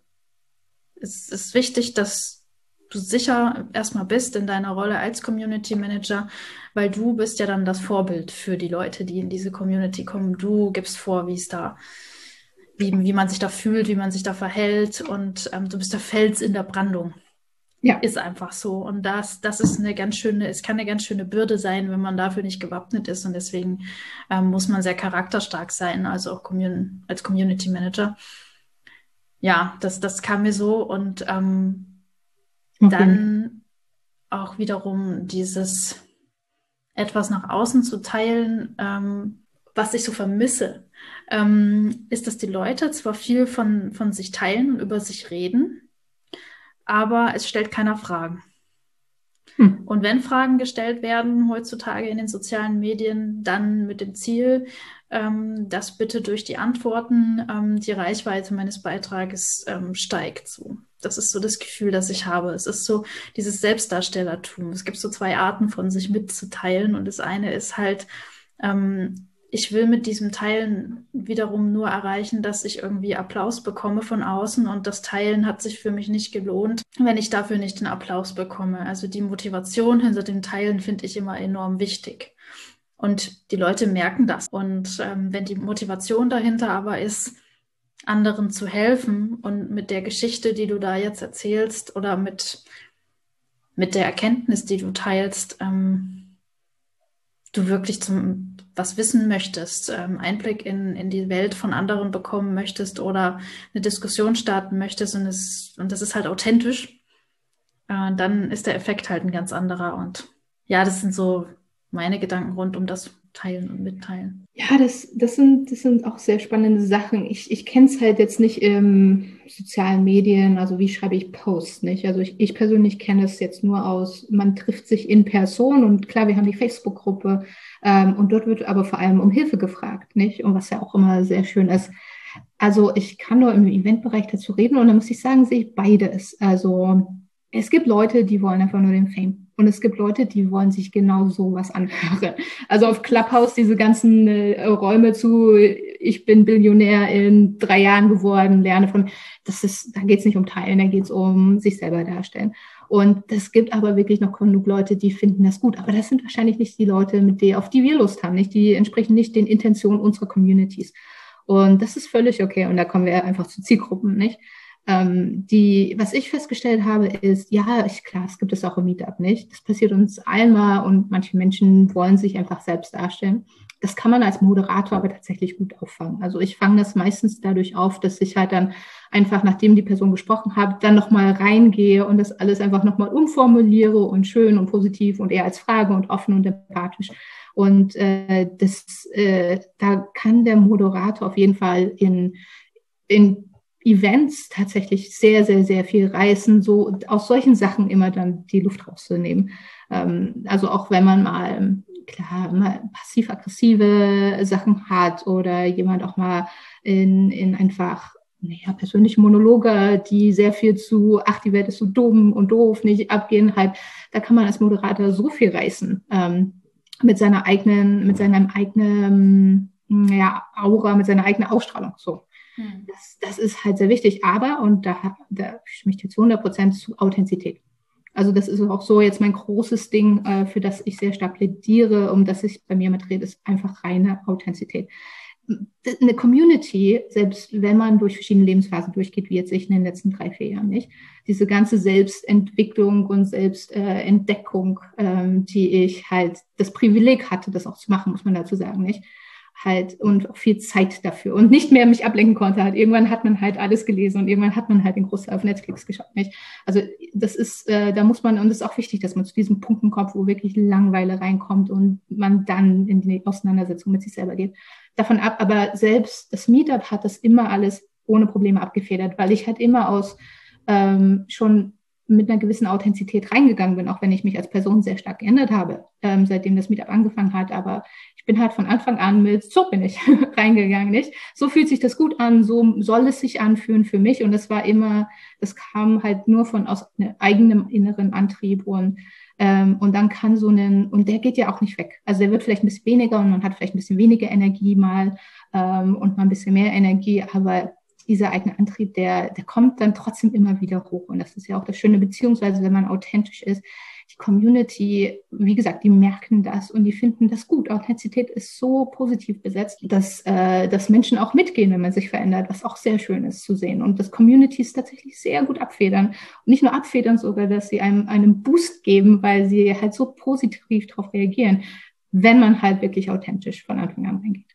Es ist wichtig, dass du sicher erstmal bist in deiner Rolle als Community Manager, weil du bist ja dann das Vorbild für die Leute, die in diese Community kommen. Du gibst vor, wie es da Wie, wie man sich da fühlt, wie man sich da verhält und ähm, du bist der Fels in der Brandung. Ja. Ist einfach so. Und das, das ist eine ganz schöne, es kann eine ganz schöne Bürde sein, wenn man dafür nicht gewappnet ist. Und deswegen ähm, muss man sehr charakterstark sein, also auch Commun- als Community Manager. Ja, das, das kam mir so. Und ähm, okay. Dann auch wiederum dieses etwas nach außen zu teilen, ähm, was ich so vermisse. Ähm, ist, dass die Leute zwar viel von, von sich teilen und über sich reden, aber es stellt keiner Fragen. Hm. Und wenn Fragen gestellt werden, heutzutage in den sozialen Medien, dann mit dem Ziel, ähm, dass bitte durch die Antworten ähm, die Reichweite meines Beitrages ähm, steigt. So. Das ist so das Gefühl, das ich habe. Es ist so dieses Selbstdarstellertum. Es gibt so zwei Arten von sich mitzuteilen und das eine ist halt, ähm, ich will mit diesem Teilen wiederum nur erreichen, dass ich irgendwie Applaus bekomme von außen und das Teilen hat sich für mich nicht gelohnt, wenn ich dafür nicht den Applaus bekomme. Also die Motivation hinter dem Teilen finde ich immer enorm wichtig. Und die Leute merken das. Und ähm, wenn die Motivation dahinter aber ist, anderen zu helfen und mit der Geschichte, die du da jetzt erzählst oder mit, mit der Erkenntnis, die du teilst, ähm, du wirklich zum was wissen möchtest, ähm, Einblick in, in die Welt von anderen bekommen möchtest oder eine Diskussion starten möchtest und, es, und das ist halt authentisch, äh, dann ist der Effekt halt ein ganz anderer. Und ja, das sind so meine Gedanken rund um das Teilen und Mitteilen. Ja, das, das, sind, das sind auch sehr spannende Sachen. Ich, ich kenne es halt jetzt nicht im sozialen Medien, also wie schreibe ich Posts, nicht? Also ich, ich persönlich kenne es jetzt nur aus, man trifft sich in Person und klar, wir haben die Facebook-Gruppe ähm, und dort wird aber vor allem um Hilfe gefragt, nicht? Und was ja auch immer sehr schön ist. Also ich kann nur im Eventbereich dazu reden und da muss ich sagen, sehe ich beides. Also es gibt Leute, die wollen einfach nur den Fame. Und es gibt Leute, die wollen sich genau sowas anhören. Also auf Clubhouse diese ganzen äh, Räume zu, ich bin Billionär in drei Jahren geworden, lerne von, das ist, da geht es nicht um Teilen, da geht es um sich selber darstellen. Und es gibt aber wirklich noch genug Leute, die finden das gut. Aber das sind wahrscheinlich nicht die Leute, mit denen, auf die wir Lust haben, nicht? Die entsprechen nicht den Intentionen unserer Communities. Und das ist völlig okay. Und da kommen wir einfach zu Zielgruppen, nicht? Ähm, die, was ich festgestellt habe, ist, ja, ich, klar, es gibt es auch im Meetup nicht. Das passiert uns einmal und manche Menschen wollen sich einfach selbst darstellen. Das kann man als Moderator aber tatsächlich gut auffangen. Also ich fange das meistens dadurch auf, dass ich halt dann einfach, nachdem die Person gesprochen hat, dann nochmal reingehe und das alles einfach nochmal umformuliere und schön und positiv und eher als Frage und offen und empathisch. Und äh, das, äh, da kann der Moderator auf jeden Fall in, in Events tatsächlich sehr, sehr, sehr viel reißen, so aus solchen Sachen immer dann die Luft rauszunehmen. Ähm, also auch wenn man mal, klar, mal passiv-aggressive Sachen hat oder jemand auch mal in, in einfach naja, persönliche Monologe, die sehr viel zu, ach, die Welt ist so dumm und doof, nicht abgehen, halt, da kann man als Moderator so viel reißen, ähm, mit seiner eigenen, mit seinem eigenen, ja, Aura, mit seiner eigenen Ausstrahlung, so. Das, das ist halt sehr wichtig, aber, und da, da stimme ich jetzt zu hundert Prozent zu, Authentizität. Also das ist auch so jetzt mein großes Ding, äh, für das ich sehr stark plädiere, um das ich bei mir mitrede, ist einfach reine Authentizität. Eine Community, selbst wenn man durch verschiedene Lebensphasen durchgeht, wie jetzt ich in den letzten drei, vier Jahren nicht, diese ganze Selbstentwicklung und Selbstentdeckung, ähm, die ich halt das Privileg hatte, das auch zu machen, muss man dazu sagen, nicht? Halt und auch viel Zeit dafür und nicht mehr mich ablenken konnte. Halt. Irgendwann hat man halt alles gelesen und irgendwann hat man halt den Großteil auf Netflix geschaut. Nicht? Also das ist, äh, da muss man, und es ist auch wichtig, dass man zu diesem Punkt im Kopf, wo wirklich Langeweile reinkommt und man dann in die Auseinandersetzung mit sich selber geht. Davon ab, aber selbst das Meetup hat das immer alles ohne Probleme abgefedert, weil ich halt immer aus ähm, schon mit einer gewissen Authentizität reingegangen bin, auch wenn ich mich als Person sehr stark geändert habe, ähm, seitdem das Meetup angefangen hat. Aber ich bin halt von Anfang an mit, so bin ich reingegangen, nicht? So fühlt sich das gut an, so soll es sich anfühlen für mich. Und das war immer, das kam halt nur von aus eigenem inneren Antrieb und ähm, und dann kann so ein, und der geht ja auch nicht weg. Also der wird vielleicht ein bisschen weniger und man hat vielleicht ein bisschen weniger Energie mal ähm, und mal ein bisschen mehr Energie, aber dieser eigene Antrieb, der, der kommt dann trotzdem immer wieder hoch. Und das ist ja auch das Schöne, beziehungsweise wenn man authentisch ist, die Community, wie gesagt, die merken das und die finden das gut. Authentizität ist so positiv besetzt, dass, äh, dass Menschen auch mitgehen, wenn man sich verändert, was auch sehr schön ist zu sehen. Und dass Communities tatsächlich sehr gut abfedern. Und nicht nur abfedern, sogar, dass sie einem einen Boost geben, weil sie halt so positiv darauf reagieren, wenn man halt wirklich authentisch von Anfang an reingeht.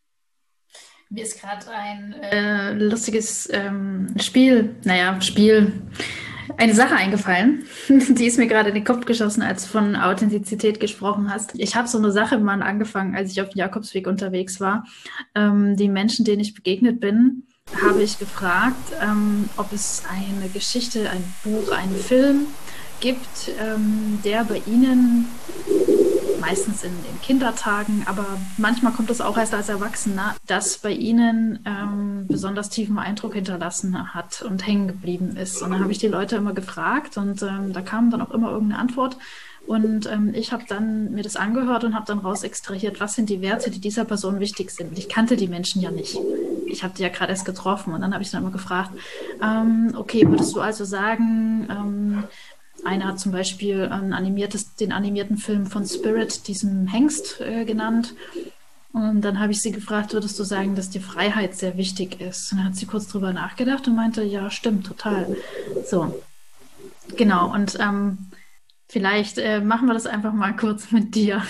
Mir ist gerade ein äh, lustiges ähm, Spiel, naja, Spiel, eine Sache eingefallen. Die ist mir gerade in den Kopf geschossen, als du von Authentizität gesprochen hast. Ich habe so eine Sache mal angefangen, als ich auf dem Jakobsweg unterwegs war. Ähm, die Menschen, denen ich begegnet bin, habe ich gefragt, ähm, ob es eine Geschichte, ein Buch, einen Film gibt, ähm, der bei ihnen meistens in den Kindertagen, aber manchmal kommt es auch erst als Erwachsener, das bei ihnen ähm, besonders tiefen Eindruck hinterlassen hat und hängen geblieben ist. Und dann habe ich die Leute immer gefragt und ähm, da kam dann auch immer irgendeine Antwort. Und ähm, ich habe dann mir das angehört und habe dann raus extrahiert, was sind die Werte, die dieser Person wichtig sind. Ich kannte die Menschen ja nicht. Ich habe die ja gerade erst getroffen und dann habe ich dann immer gefragt, ähm, okay, würdest du also sagen, ähm, einer hat zum Beispiel ein animiertes, den animierten Film von Spirit, diesem Hengst, äh, genannt. Und dann habe ich sie gefragt, würdest du sagen, dass die Freiheit sehr wichtig ist? Und dann hat sie kurz drüber nachgedacht und meinte, ja, stimmt, total. So, genau. Und ähm, vielleicht äh, machen wir das einfach mal kurz mit dir.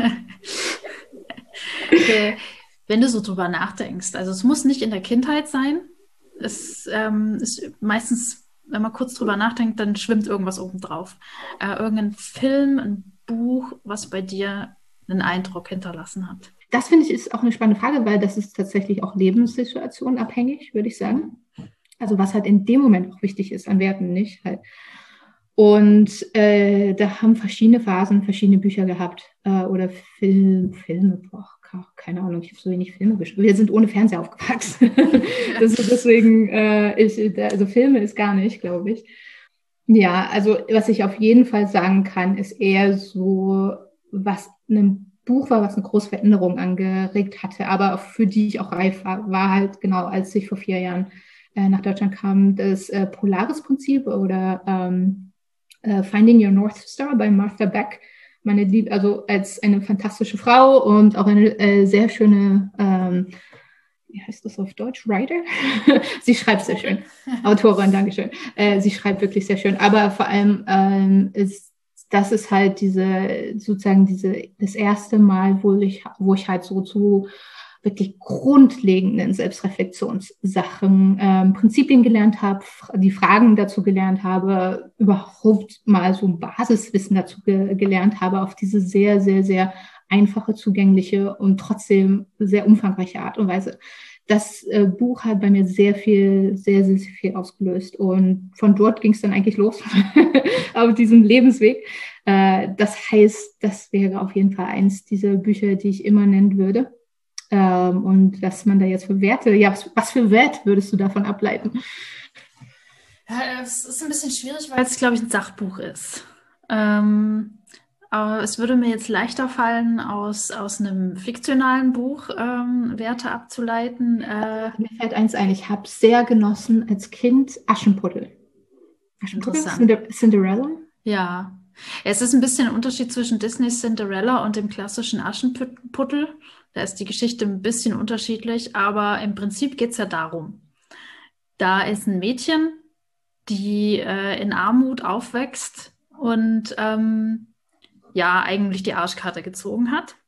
äh, wenn du so drüber nachdenkst, also es muss nicht in der Kindheit sein. Es ähm, ist meistens, wenn man kurz drüber nachdenkt, dann schwimmt irgendwas obendrauf. Äh, irgendein Film, ein Buch, was bei dir einen Eindruck hinterlassen hat. Das finde ich ist auch eine spannende Frage, weil das ist tatsächlich auch lebenssituation abhängig, würde ich sagen. Also was halt in dem Moment auch wichtig ist an Werten, nicht halt. Und äh, da haben verschiedene Phasen verschiedene Bücher gehabt äh, oder Film, Filme, boah, keine Ahnung, ich habe so wenig Filme geschaut. Wir sind ohne Fernseher aufgewachsen. Das ist deswegen, äh, ich, also Filme ist gar nicht, glaube ich. Ja, also was ich auf jeden Fall sagen kann, ist eher so, was ein Buch war, was eine große Veränderung angeregt hatte, aber für die ich auch reif war, war halt genau, als ich vor vier Jahren äh, nach Deutschland kam, das äh, Polaris-Prinzip oder ähm, äh, Finding Your North Star bei Martha Beck. Meine Lieb, also als eine fantastische Frau und auch eine äh, sehr schöne ähm, wie heißt das auf Deutsch? Writer? Sie schreibt sehr schön. Autorin, Dankeschön. Äh, sie schreibt wirklich sehr schön. Aber vor allem ähm, ist das ist halt diese, sozusagen diese, das erste Mal, wo ich, wo ich halt so zu wirklich grundlegenden Selbstreflexionssachen, ähm, Prinzipien gelernt habe, die Fragen dazu gelernt habe, überhaupt mal so ein Basiswissen dazu ge- gelernt habe, auf diese sehr, sehr, sehr einfache, zugängliche und trotzdem sehr umfangreiche Art und Weise. Das äh, Buch hat bei mir sehr viel, sehr, sehr, sehr viel ausgelöst. Und von dort ging es dann eigentlich los auf diesem Lebensweg. Äh, das heißt, das wäre auf jeden Fall eins dieser Bücher, die ich immer nennen würde. Ähm, und dass man da jetzt für Werte, ja, was, was für Wert würdest du davon ableiten? Ja, es ist ein bisschen schwierig, weil es, glaube ich, ein Sachbuch ist. Ähm, aber es würde mir jetzt leichter fallen, aus, aus einem fiktionalen Buch ähm, Werte abzuleiten. Äh, Mir fällt eins ein, ich habe sehr genossen als Kind Aschenputtel. Aschenputtel? Interessant. Cinder- Cinderella? Ja, es ist ein bisschen ein Unterschied zwischen Disneys Cinderella und dem klassischen Aschenputtel. Da ist die Geschichte ein bisschen unterschiedlich, aber im Prinzip geht es ja darum. Da ist ein Mädchen, die äh, in Armut aufwächst und ähm, ja, eigentlich die Arschkarte gezogen hat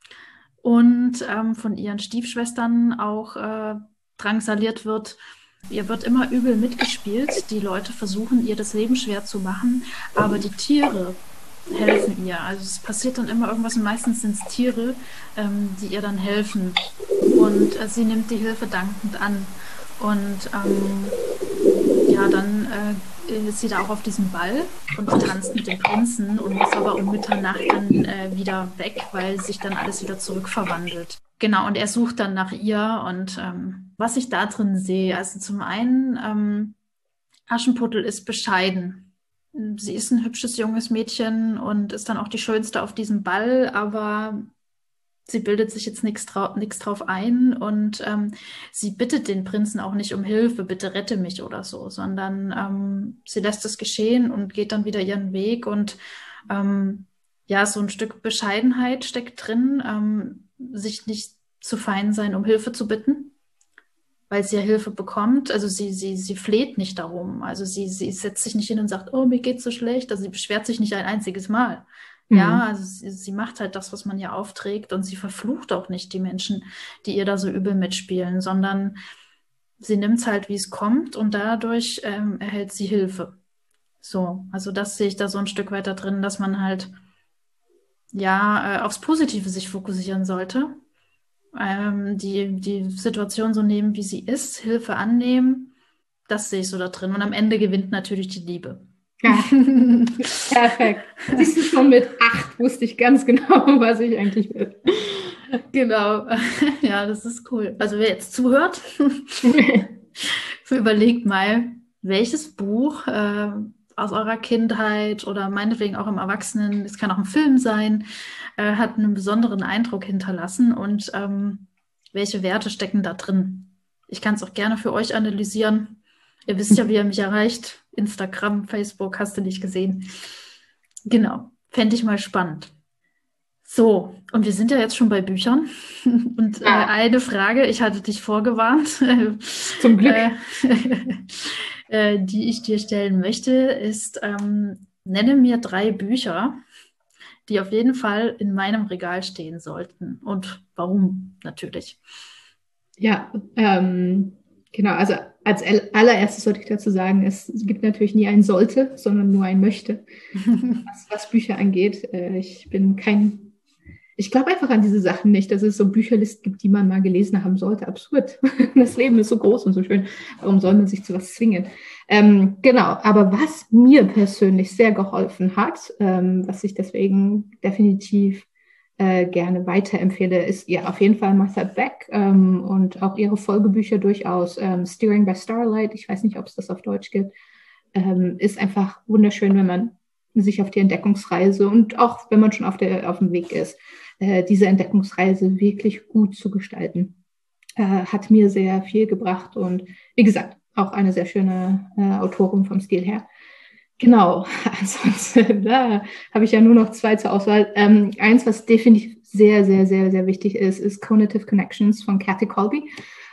und ähm, von ihren Stiefschwestern auch äh, drangsaliert wird. Ihr wird immer übel mitgespielt. Die Leute versuchen, ihr das Leben schwer zu machen, aber die Tiere helfen ihr. Also es passiert dann immer irgendwas und meistens sind es Tiere, ähm, die ihr dann helfen. Und äh, sie nimmt die Hilfe dankend an. Und ähm, ja, dann äh, ist sie da auch auf diesem Ball und tanzt mit dem Prinzen und muss aber um Mitternacht dann äh, wieder weg, weil sich dann alles wieder zurückverwandelt. Genau, und er sucht dann nach ihr und ähm, was ich da drin sehe, also zum einen, ähm, Aschenputtel ist bescheiden. Sie ist ein hübsches junges Mädchen und ist dann auch die Schönste auf diesem Ball, aber sie bildet sich jetzt nichts trau- nix drauf ein und ähm, sie bittet den Prinzen auch nicht um Hilfe, bitte rette mich oder so, sondern ähm, sie lässt es geschehen und geht dann wieder ihren Weg und ähm, ja, so ein Stück Bescheidenheit steckt drin, ähm, sich nicht zu fein sein, um Hilfe zu bitten, weil sie ja Hilfe bekommt. Also sie, sie, sie fleht nicht darum. Also sie, sie setzt sich nicht hin und sagt, oh, mir geht's so schlecht. Also sie beschwert sich nicht ein einziges Mal. Mhm. Ja, also sie, sie macht halt das, was man ihr aufträgt und sie verflucht auch nicht die Menschen, die ihr da so übel mitspielen, sondern sie nimmt's halt, wie es kommt und dadurch ähm, erhält sie Hilfe. So, also das sehe ich da so ein Stück weiter drin, dass man halt ja äh, aufs Positive sich fokussieren sollte. Ähm, die, die Situation so nehmen, wie sie ist, Hilfe annehmen, das sehe ich so da drin. Und am Ende gewinnt natürlich die Liebe. Ja, perfekt. Siehst du, schon mit acht wusste ich ganz genau, was ich eigentlich will. Genau. Ja, das ist cool. Also wer jetzt zuhört, überlegt mal, welches Buch äh, aus eurer Kindheit oder meinetwegen auch im Erwachsenen, es kann auch ein Film sein, äh, hat einen besonderen Eindruck hinterlassen und ähm, welche Werte stecken da drin. Ich kann es auch gerne für euch analysieren. Ihr wisst ja, wie ihr mich erreicht. Instagram, Facebook, hast du nicht gesehen. Genau, fände ich mal spannend. So, und wir sind ja jetzt schon bei Büchern. Und äh, eine Frage, ich hatte dich vorgewarnt. Zum Glück. äh, die ich dir stellen möchte, ist, ähm, nenne mir drei Bücher, die auf jeden Fall in meinem Regal stehen sollten. Und warum natürlich? Ja, ähm, genau. Also als allererstes sollte ich dazu sagen, es gibt natürlich nie ein Sollte, sondern nur ein Möchte, was, was Bücher angeht. Äh, ich bin kein... Ich glaube einfach an diese Sachen nicht, dass es so Bücherlisten gibt, die man mal gelesen haben sollte. Absurd. Das Leben ist so groß und so schön. Warum soll man sich zu was zwingen? Ähm, genau, aber was mir persönlich sehr geholfen hat, ähm, was ich deswegen definitiv äh, gerne weiterempfehle, ist ja auf jeden Fall Martha Beck ähm, und auch ihre Folgebücher durchaus. Ähm, Steering by Starlight, ich weiß nicht, ob es das auf Deutsch gibt, ähm, ist einfach wunderschön, wenn man sich auf die Entdeckungsreise und auch wenn man schon auf, der, auf dem Weg ist, äh, diese Entdeckungsreise wirklich gut zu gestalten. Äh, hat mir sehr viel gebracht und wie gesagt, auch eine sehr schöne äh, Autorin vom Stil her. Genau, ansonsten da habe ich ja nur noch zwei zur Auswahl. Ähm, eins, was definitiv sehr, sehr, sehr, sehr wichtig ist, ist Cognitive Connections von Kathy Kolbe.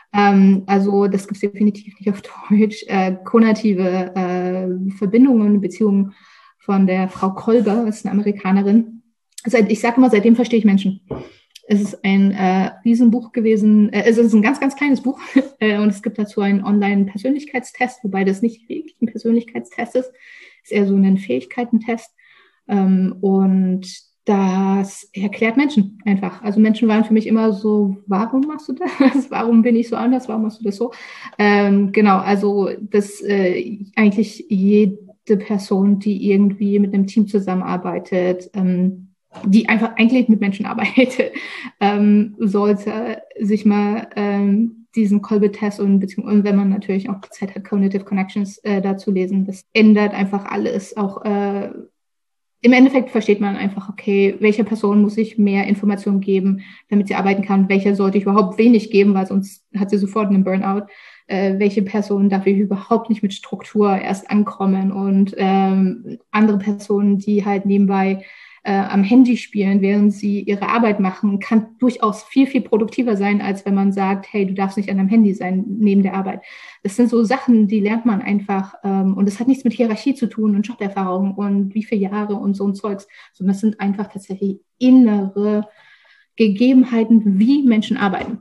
Ähm, also das gibt es definitiv nicht auf Deutsch. Äh, konative äh, Verbindungen, Beziehungen von der Frau Kolber, das ist eine Amerikanerin. Seit, ich sage immer, seitdem verstehe ich Menschen. Es ist ein äh, Riesenbuch gewesen. Äh, es ist ein ganz, ganz kleines Buch. äh, und es gibt dazu einen Online-Persönlichkeitstest, wobei das nicht wirklich ein Persönlichkeitstest ist. Es ist eher so ein Fähigkeitentest. Ähm, und das erklärt Menschen einfach. Also Menschen waren für mich immer so, warum machst du das? Warum bin ich so anders? Warum machst du das so? Ähm, genau, also das äh, eigentlich jede Person, die irgendwie mit einem Team zusammenarbeitet, ähm, die einfach eigentlich mit Menschen arbeitet, ähm, sollte sich mal ähm, diesen Kolbe-Test und, und wenn man natürlich auch Zeit hat, Cognitive Connections äh, dazu lesen. Das ändert einfach alles, auch äh, im Endeffekt versteht man einfach, okay, welcher Person muss ich mehr Informationen geben, damit sie arbeiten kann, welcher sollte ich überhaupt wenig geben, weil sonst hat sie sofort einen Burnout. Äh, welche Person darf ich überhaupt nicht mit Struktur erst ankommen und ähm, andere Personen, die halt nebenbei äh, am Handy spielen, während sie ihre Arbeit machen, kann durchaus viel, viel produktiver sein, als wenn man sagt, hey, du darfst nicht an deinem Handy sein neben der Arbeit. Das sind so Sachen, die lernt man einfach ähm, und das hat nichts mit Hierarchie zu tun und Joberfahrung und wie viele Jahre und so ein Zeugs, sondern das sind einfach tatsächlich innere Gegebenheiten, wie Menschen arbeiten.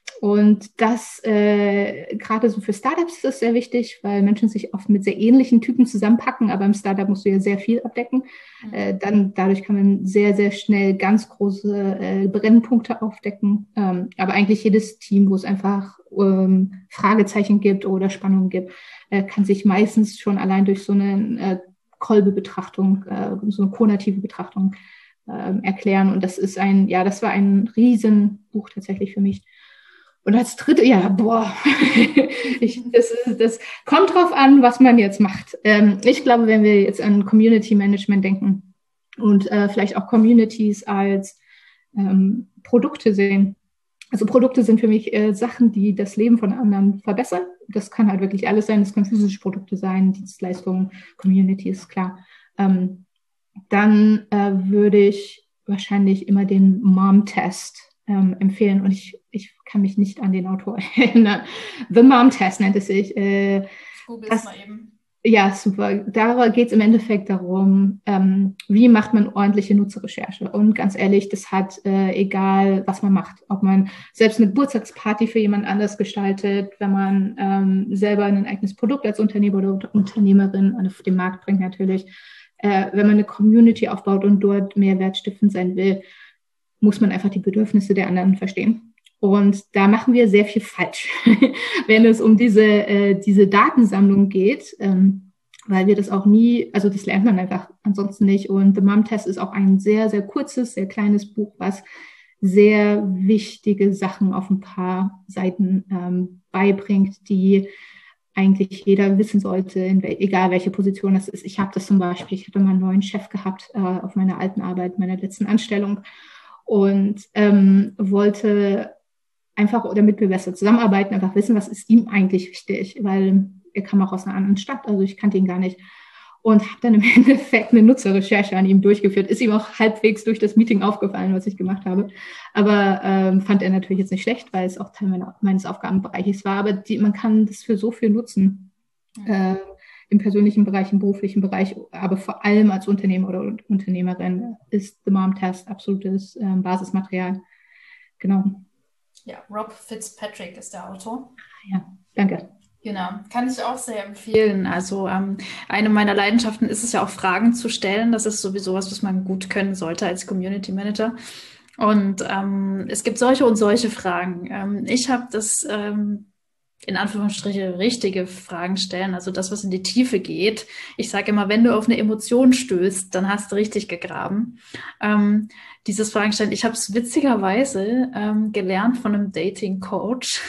Und das, äh, gerade so für Startups ist das sehr wichtig, weil Menschen sich oft mit sehr ähnlichen Typen zusammenpacken, aber im Startup musst du ja sehr viel abdecken. Mhm. Äh, dann, dadurch kann man sehr, sehr schnell ganz große äh, Brennpunkte aufdecken. Ähm, aber eigentlich jedes Team, wo es einfach ähm, Fragezeichen gibt oder Spannungen gibt, äh, kann sich meistens schon allein durch so eine äh, Kolbe-Betrachtung, äh, so eine konative Betrachtung äh, erklären. Und das ist ein, ja, das war ein Riesenbuch tatsächlich für mich. Und als dritte, ja, boah, ich, das, das kommt drauf an, was man jetzt macht. Ähm, ich glaube, wenn wir jetzt an Community Management denken und äh, vielleicht auch Communities als ähm, Produkte sehen. Also Produkte sind für mich äh, Sachen, die das Leben von anderen verbessern. Das kann halt wirklich alles sein. Das können physische Produkte sein, Dienstleistungen, Communities, klar. Ähm, dann äh, würde ich wahrscheinlich immer den Mom-Test Ähm, empfehlen und ich, ich kann mich nicht an den Autor erinnern. The Mom Test nennt es sich. Äh, ich google das, es mal eben. Ja, super. Da geht es im Endeffekt darum, ähm, wie macht man ordentliche Nutzerrecherche. Und ganz ehrlich, das hat äh, egal, was man macht. Ob man selbst eine Geburtstagsparty für jemand anders gestaltet, wenn man ähm, selber ein eigenes Produkt als Unternehmer oder Unternehmerin auf den Markt bringt natürlich. Äh, wenn man eine Community aufbaut und dort mehrwertstiftend sein will, muss man einfach die Bedürfnisse der anderen verstehen. Und da machen wir sehr viel falsch, wenn es um diese, äh, diese Datensammlung geht, ähm, weil wir das auch nie, also das lernt man einfach ansonsten nicht. Und The Mom Test ist auch ein sehr, sehr kurzes, sehr kleines Buch, was sehr wichtige Sachen auf ein paar Seiten ähm, beibringt, die eigentlich jeder wissen sollte, in wel- egal welche Position das ist. Ich habe das zum Beispiel, ich hatte mal einen neuen Chef gehabt äh, auf meiner alten Arbeit, meiner letzten Anstellung. Und ähm, wollte einfach, damit wir besser zusammenarbeiten, einfach wissen, was ist ihm eigentlich wichtig, weil er kam auch aus einer anderen Stadt, also ich kannte ihn gar nicht. Und habe dann im Endeffekt eine Nutzerrecherche an ihm durchgeführt. Ist ihm auch halbwegs durch das Meeting aufgefallen, was ich gemacht habe. Aber ähm, fand er natürlich jetzt nicht schlecht, weil es auch Teil meiner, meines Aufgabenbereiches war. Aber die, man kann das für so viel nutzen. Mhm. Äh, im persönlichen Bereich, im beruflichen Bereich, aber vor allem als Unternehmer oder Unternehmerin ist The Mom Test absolutes ähm, Basismaterial. Genau. Ja, Rob Fitzpatrick ist der Autor. Ja, danke. Genau, kann ich auch sehr empfehlen. Also ähm, eine meiner Leidenschaften ist es ja auch, Fragen zu stellen. Das ist sowieso was, was man gut können sollte als Community Manager. Und ähm, es gibt solche und solche Fragen. Ähm, ich habe das ähm, in Anführungsstriche richtige Fragen stellen, also das, was in die Tiefe geht. Ich sage immer, wenn du auf eine Emotion stößt, dann hast du richtig gegraben. Ähm, dieses Fragen stellen, ich habe es witzigerweise ähm, gelernt von einem Dating-Coach.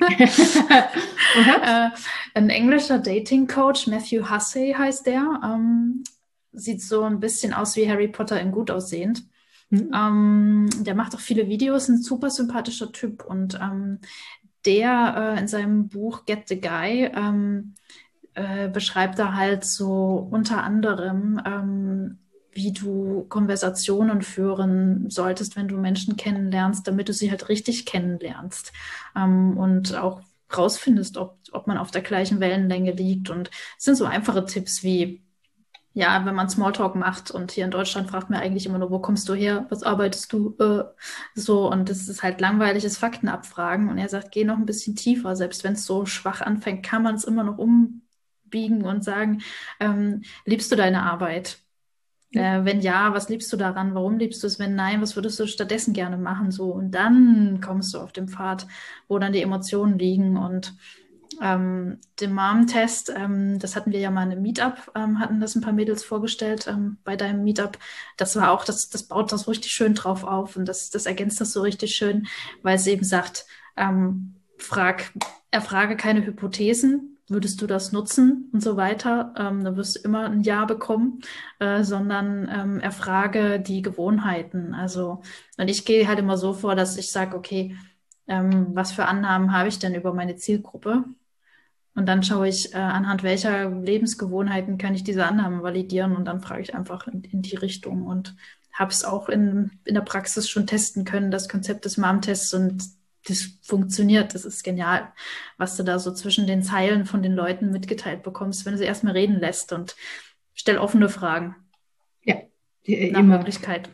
äh, ein englischer Dating-Coach, Matthew Hussey heißt der. Ähm, sieht so ein bisschen aus wie Harry Potter in gut aussehend. Mhm. Ähm, der macht auch viele Videos, ein super sympathischer Typ und ähm, der äh, in seinem Buch Get the Guy ähm, äh, beschreibt er halt so unter anderem, ähm, wie du Konversationen führen solltest, wenn du Menschen kennenlernst, damit du sie halt richtig kennenlernst ähm, und auch rausfindest, ob, ob man auf der gleichen Wellenlänge liegt. Und es sind so einfache Tipps wie, ja, wenn man Smalltalk macht und hier in Deutschland fragt man eigentlich immer nur, wo kommst du her, was arbeitest du, äh, so, und das ist halt langweiliges Fakten abfragen, und er sagt, geh noch ein bisschen tiefer, selbst wenn es so schwach anfängt, kann man es immer noch umbiegen und sagen, ähm, liebst du deine Arbeit? Äh, wenn ja, was liebst du daran? Warum liebst du es? Wenn nein, was würdest du stattdessen gerne machen? So, und dann kommst du auf den Pfad, wo dann die Emotionen liegen. Und ähm, den Mom-Test, ähm, das hatten wir ja mal in einem Meetup, ähm, hatten das ein paar Mädels vorgestellt ähm, bei deinem Meetup. Das war auch, das, das baut das richtig schön drauf auf, und das, das ergänzt das so richtig schön, weil es eben sagt, ähm, frag, erfrage keine Hypothesen. Würdest du das nutzen und so weiter, ähm, dann wirst du immer ein Ja bekommen, äh, sondern ähm, erfrage die Gewohnheiten. Also, und ich gehe halt immer so vor, dass ich sage, okay, ähm, was für Annahmen habe ich denn über meine Zielgruppe? Und dann schaue ich, äh, anhand welcher Lebensgewohnheiten kann ich diese Annahmen validieren, und dann frage ich einfach in, in die Richtung, und habe es auch in, in der Praxis schon testen können, das Konzept des Mom-Tests, und das funktioniert, das ist genial, was du da so zwischen den Zeilen von den Leuten mitgeteilt bekommst, wenn du sie erstmal reden lässt, und stell offene Fragen. Ja, die, nach immer. Möglichkeit.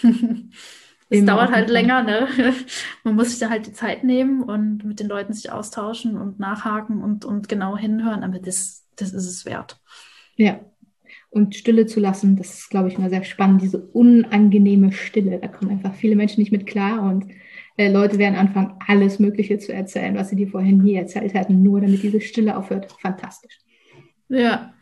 Es dauert halt länger, ne? Man muss sich da halt die Zeit nehmen und mit den Leuten sich austauschen und nachhaken und, und genau hinhören, aber das, das ist es wert. Ja, und Stille zu lassen, das ist, glaube ich, mal sehr spannend, diese unangenehme Stille, da kommen einfach viele Menschen nicht mit klar, und äh, Leute werden anfangen, alles Mögliche zu erzählen, was sie dir vorher nie erzählt hatten, nur damit diese Stille aufhört. Fantastisch. Ja,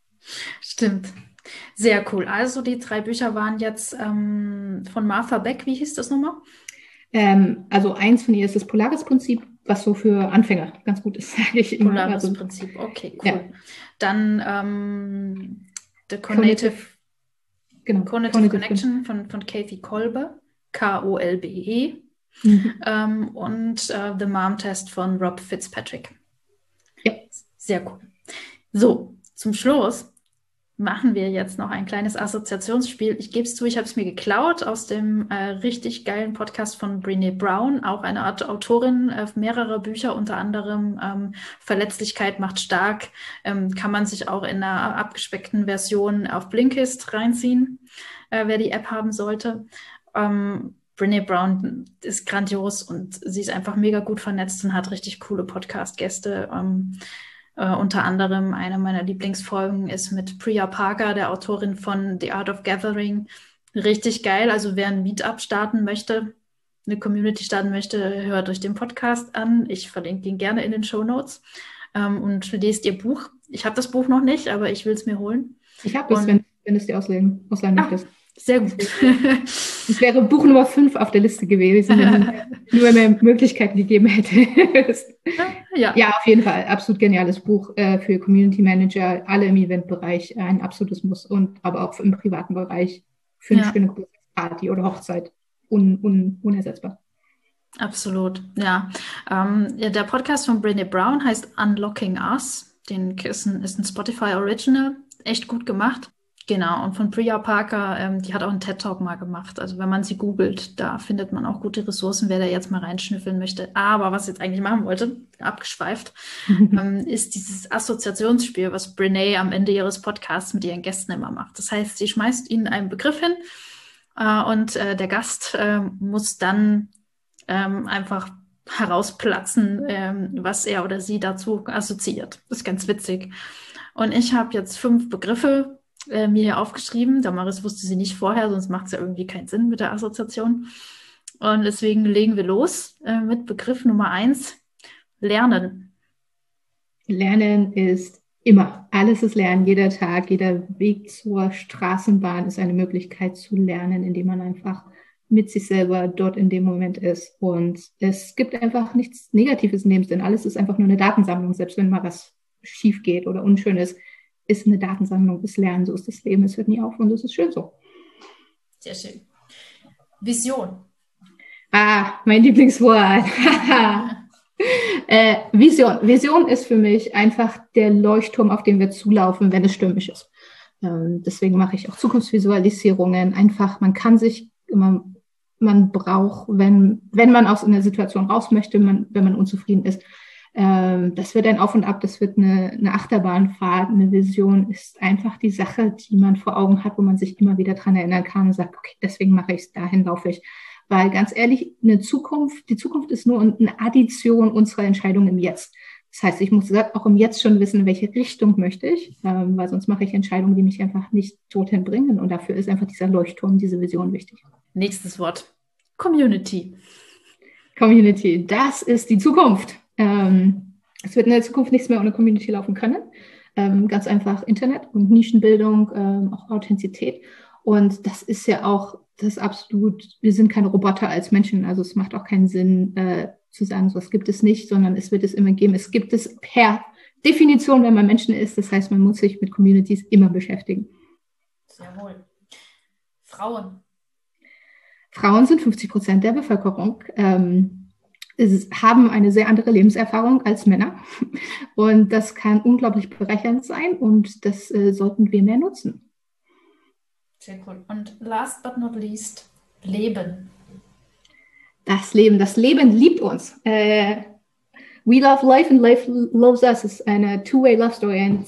stimmt. Sehr cool. Also die drei Bücher waren jetzt ähm, von Martha Beck, wie hieß das nochmal? Ähm, also eins von ihr ist das Polaris-Prinzip, was so für Anfänger ganz gut ist, sage ich immer. Polaris-Prinzip, okay, cool. Ja. Dann ähm, The Cognitive, genau, Cognitive, Cognitive Connection von, von Kathy Kolbe, K O L B E. Mhm. Ähm, und äh, The Mom-Test von Rob Fitzpatrick. Ja. Sehr cool. So, zum Schluss machen wir jetzt noch ein kleines Assoziationsspiel. Ich gebe es zu, ich habe es mir geklaut aus dem äh, richtig geilen Podcast von Brené Brown, auch eine Art Autorin äh, mehrerer Bücher, unter anderem ähm, Verletzlichkeit macht stark, ähm, kann man sich auch in einer abgespeckten Version auf Blinkist reinziehen, äh, wer die App haben sollte. Ähm, Brené Brown ist grandios, und sie ist einfach mega gut vernetzt und hat richtig coole Podcast-Gäste. Ähm, Uh, unter anderem eine meiner Lieblingsfolgen ist mit Priya Parker, der Autorin von The Art of Gathering. Richtig geil. Also wer ein Meetup starten möchte, eine Community starten möchte, hört euch den Podcast an. Ich verlinke ihn gerne in den Shownotes. Um, und lest ihr Buch. Ich habe das Buch noch nicht, aber ich will es mir holen. Ich habe es, wenn, wenn du es dir ausleihen, ausleihen ah, möchtest. Sehr gut. Es wäre Buch Nummer fünf auf der Liste gewesen, wenn nur mehr Möglichkeiten gegeben hätte. ja. ja, auf jeden Fall. Absolut geniales Buch äh, für Community Manager, alle im Eventbereich, ein absolutes Muss, und aber auch im privaten Bereich für eine ja. schöne Party oder Hochzeit un, un, unersetzbar. Absolut, ja. Ähm, ja. Der Podcast von Brené Brown heißt Unlocking Us. Den ist ein, ist ein Spotify Original. Echt gut gemacht. Genau, und von Priya Parker, ähm, die hat auch einen TED-Talk mal gemacht. Also wenn man sie googelt, da findet man auch gute Ressourcen, wer da jetzt mal reinschnüffeln möchte. Aber was ich jetzt eigentlich machen wollte, abgeschweift, ähm, ist dieses Assoziationsspiel, was Brené am Ende ihres Podcasts mit ihren Gästen immer macht. Das heißt, sie schmeißt ihnen einen Begriff hin äh, und äh, der Gast äh, muss dann ähm, einfach herausplatzen, ähm, was er oder sie dazu assoziiert. Das ist ganz witzig. Und ich habe jetzt fünf Begriffe Äh, mir hier aufgeschrieben. Damaris wusste sie nicht vorher, sonst macht es ja irgendwie keinen Sinn mit der Assoziation. Und deswegen legen wir los äh, mit Begriff Nummer eins, Lernen. Lernen ist immer. Alles ist Lernen, jeder Tag, jeder Weg zur Straßenbahn ist eine Möglichkeit zu lernen, indem man einfach mit sich selber dort in dem Moment ist. Und es gibt einfach nichts Negatives in dem Sinn. Alles ist einfach nur eine Datensammlung, selbst wenn mal was schief geht oder unschön ist. Ist eine Datensammlung, ist Lernen, so ist das Leben, es hört nie auf, und das ist schön so. Sehr schön. Vision. Ah, mein Lieblingswort. äh, Vision. Vision ist für mich einfach der Leuchtturm, auf den wir zulaufen, wenn es stürmisch ist. Ähm, deswegen mache ich auch Zukunftsvisualisierungen. Einfach, man kann sich immer, man braucht, wenn, wenn man aus einer Situation raus möchte, man, wenn man unzufrieden ist, ähm, das wird ein Auf und Ab, das wird eine, eine Achterbahnfahrt, eine Vision ist einfach die Sache, die man vor Augen hat, wo man sich immer wieder dran erinnern kann und sagt, okay, deswegen mache ich es, dahin laufe ich. Weil ganz ehrlich, eine Zukunft, die Zukunft ist nur eine Addition unserer Entscheidungen im Jetzt. Das heißt, ich muss auch im Jetzt schon wissen, in welche Richtung möchte ich, ähm, weil sonst mache ich Entscheidungen, die mich einfach nicht dorthin bringen. Und dafür ist einfach dieser Leuchtturm, diese Vision wichtig. Nächstes Wort. Community. Community, das ist die Zukunft. Ähm, es wird in der Zukunft nichts mehr ohne Community laufen können. Ähm, ganz einfach Internet und Nischenbildung, ähm, auch Authentizität. Und das ist ja auch das absolut, wir sind keine Roboter als Menschen. Also es macht auch keinen Sinn, äh, zu sagen, so was gibt es nicht, sondern es wird es immer geben. Es gibt es per Definition, wenn man Menschen ist. Das heißt, man muss sich mit Communities immer beschäftigen. Sehr wohl. Frauen. Frauen sind fünfzig Prozent der Bevölkerung, ähm, es haben eine sehr andere Lebenserfahrung als Männer. Und das kann unglaublich bereichernd sein und das äh, sollten wir mehr nutzen. Sehr cool. Und last but not least, Leben. Das Leben, das Leben liebt uns. Äh, We love life and life loves us ist eine two-way love story, eine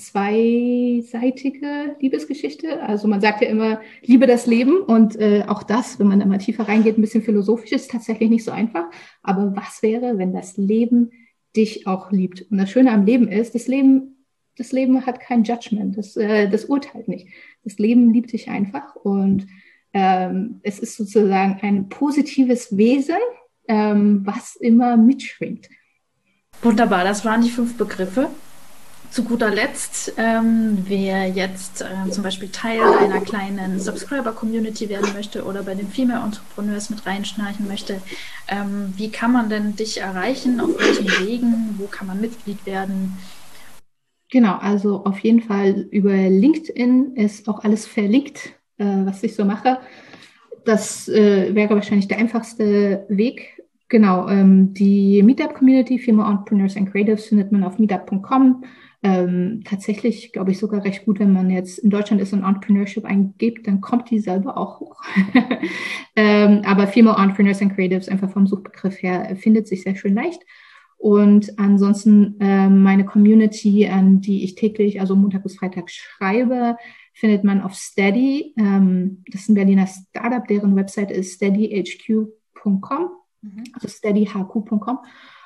zweiseitige Liebesgeschichte. Also man sagt ja immer, liebe das Leben und äh, auch das, wenn man da mal tiefer reingeht, ein bisschen philosophisch, ist tatsächlich nicht so einfach. Aber was wäre, wenn das Leben dich auch liebt? Und das Schöne am Leben ist, das Leben, das Leben hat kein Judgment, das, äh, das urteilt nicht. Das Leben liebt dich einfach und ähm, es ist sozusagen ein positives Wesen, ähm, was immer mitschwingt. Wunderbar, das waren die fünf Begriffe. Zu guter Letzt, ähm, wer jetzt äh, zum Beispiel Teil einer kleinen Subscriber-Community werden möchte oder bei den Female Entrepreneurs mit reinschnarchen möchte, ähm, wie kann man denn dich erreichen? Auf welchen Wegen? Wo kann man Mitglied werden? Genau, also auf jeden Fall über LinkedIn ist auch alles verlinkt, äh, was ich so mache. Das äh, wäre wahrscheinlich der einfachste Weg. Genau, ähm, die Meetup-Community, Female Entrepreneurs and Creatives, findet man auf meetup punkt com. Ähm, tatsächlich, glaube ich, sogar recht gut, wenn man jetzt in Deutschland ist und Entrepreneurship eingibt, dann kommt die selber auch hoch. ähm, aber Female Entrepreneurs and Creatives, einfach vom Suchbegriff her, findet sich sehr schön leicht. Und ansonsten ähm, meine Community, an die ich täglich, also Montag bis Freitag schreibe, findet man auf Steady. Ähm, das ist ein Berliner Startup, deren Website ist steady h q punkt com. Mhm. Also steady h q punkt com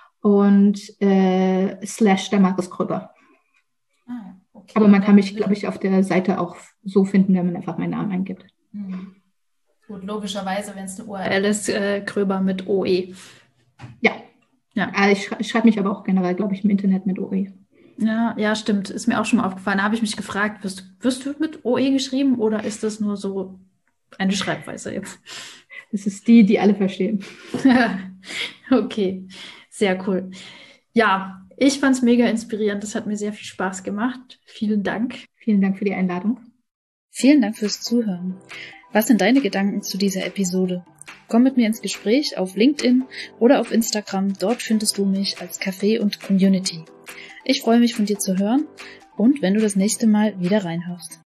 und äh, slash der Markus Kröber. Ah, okay. Aber man kann mich, glaube ich, auf der Seite auch so finden, wenn man einfach meinen Namen eingibt. Mhm. Gut, logischerweise, wenn es eine U R L ist, äh, Kröber mit O E. Ja. ja. Also ich, schrei- ich schreibe mich aber auch generell, glaube ich, im Internet mit O E. Ja, ja, stimmt. Ist mir auch schon mal aufgefallen. Da habe ich mich gefragt, wirst, wirst du mit O E geschrieben oder ist das nur so eine Schreibweise jetzt? Das ist die, die alle verstehen. Okay, sehr cool. Ja, ich fand es mega inspirierend. Das hat mir sehr viel Spaß gemacht. Vielen Dank. Vielen Dank für die Einladung. Vielen Dank fürs Zuhören. Was sind deine Gedanken zu dieser Episode? Komm mit mir ins Gespräch auf LinkedIn oder auf Instagram. Dort findest du mich als Café und Community. Ich freue mich, von dir zu hören und wenn du das nächste Mal wieder reinhörst.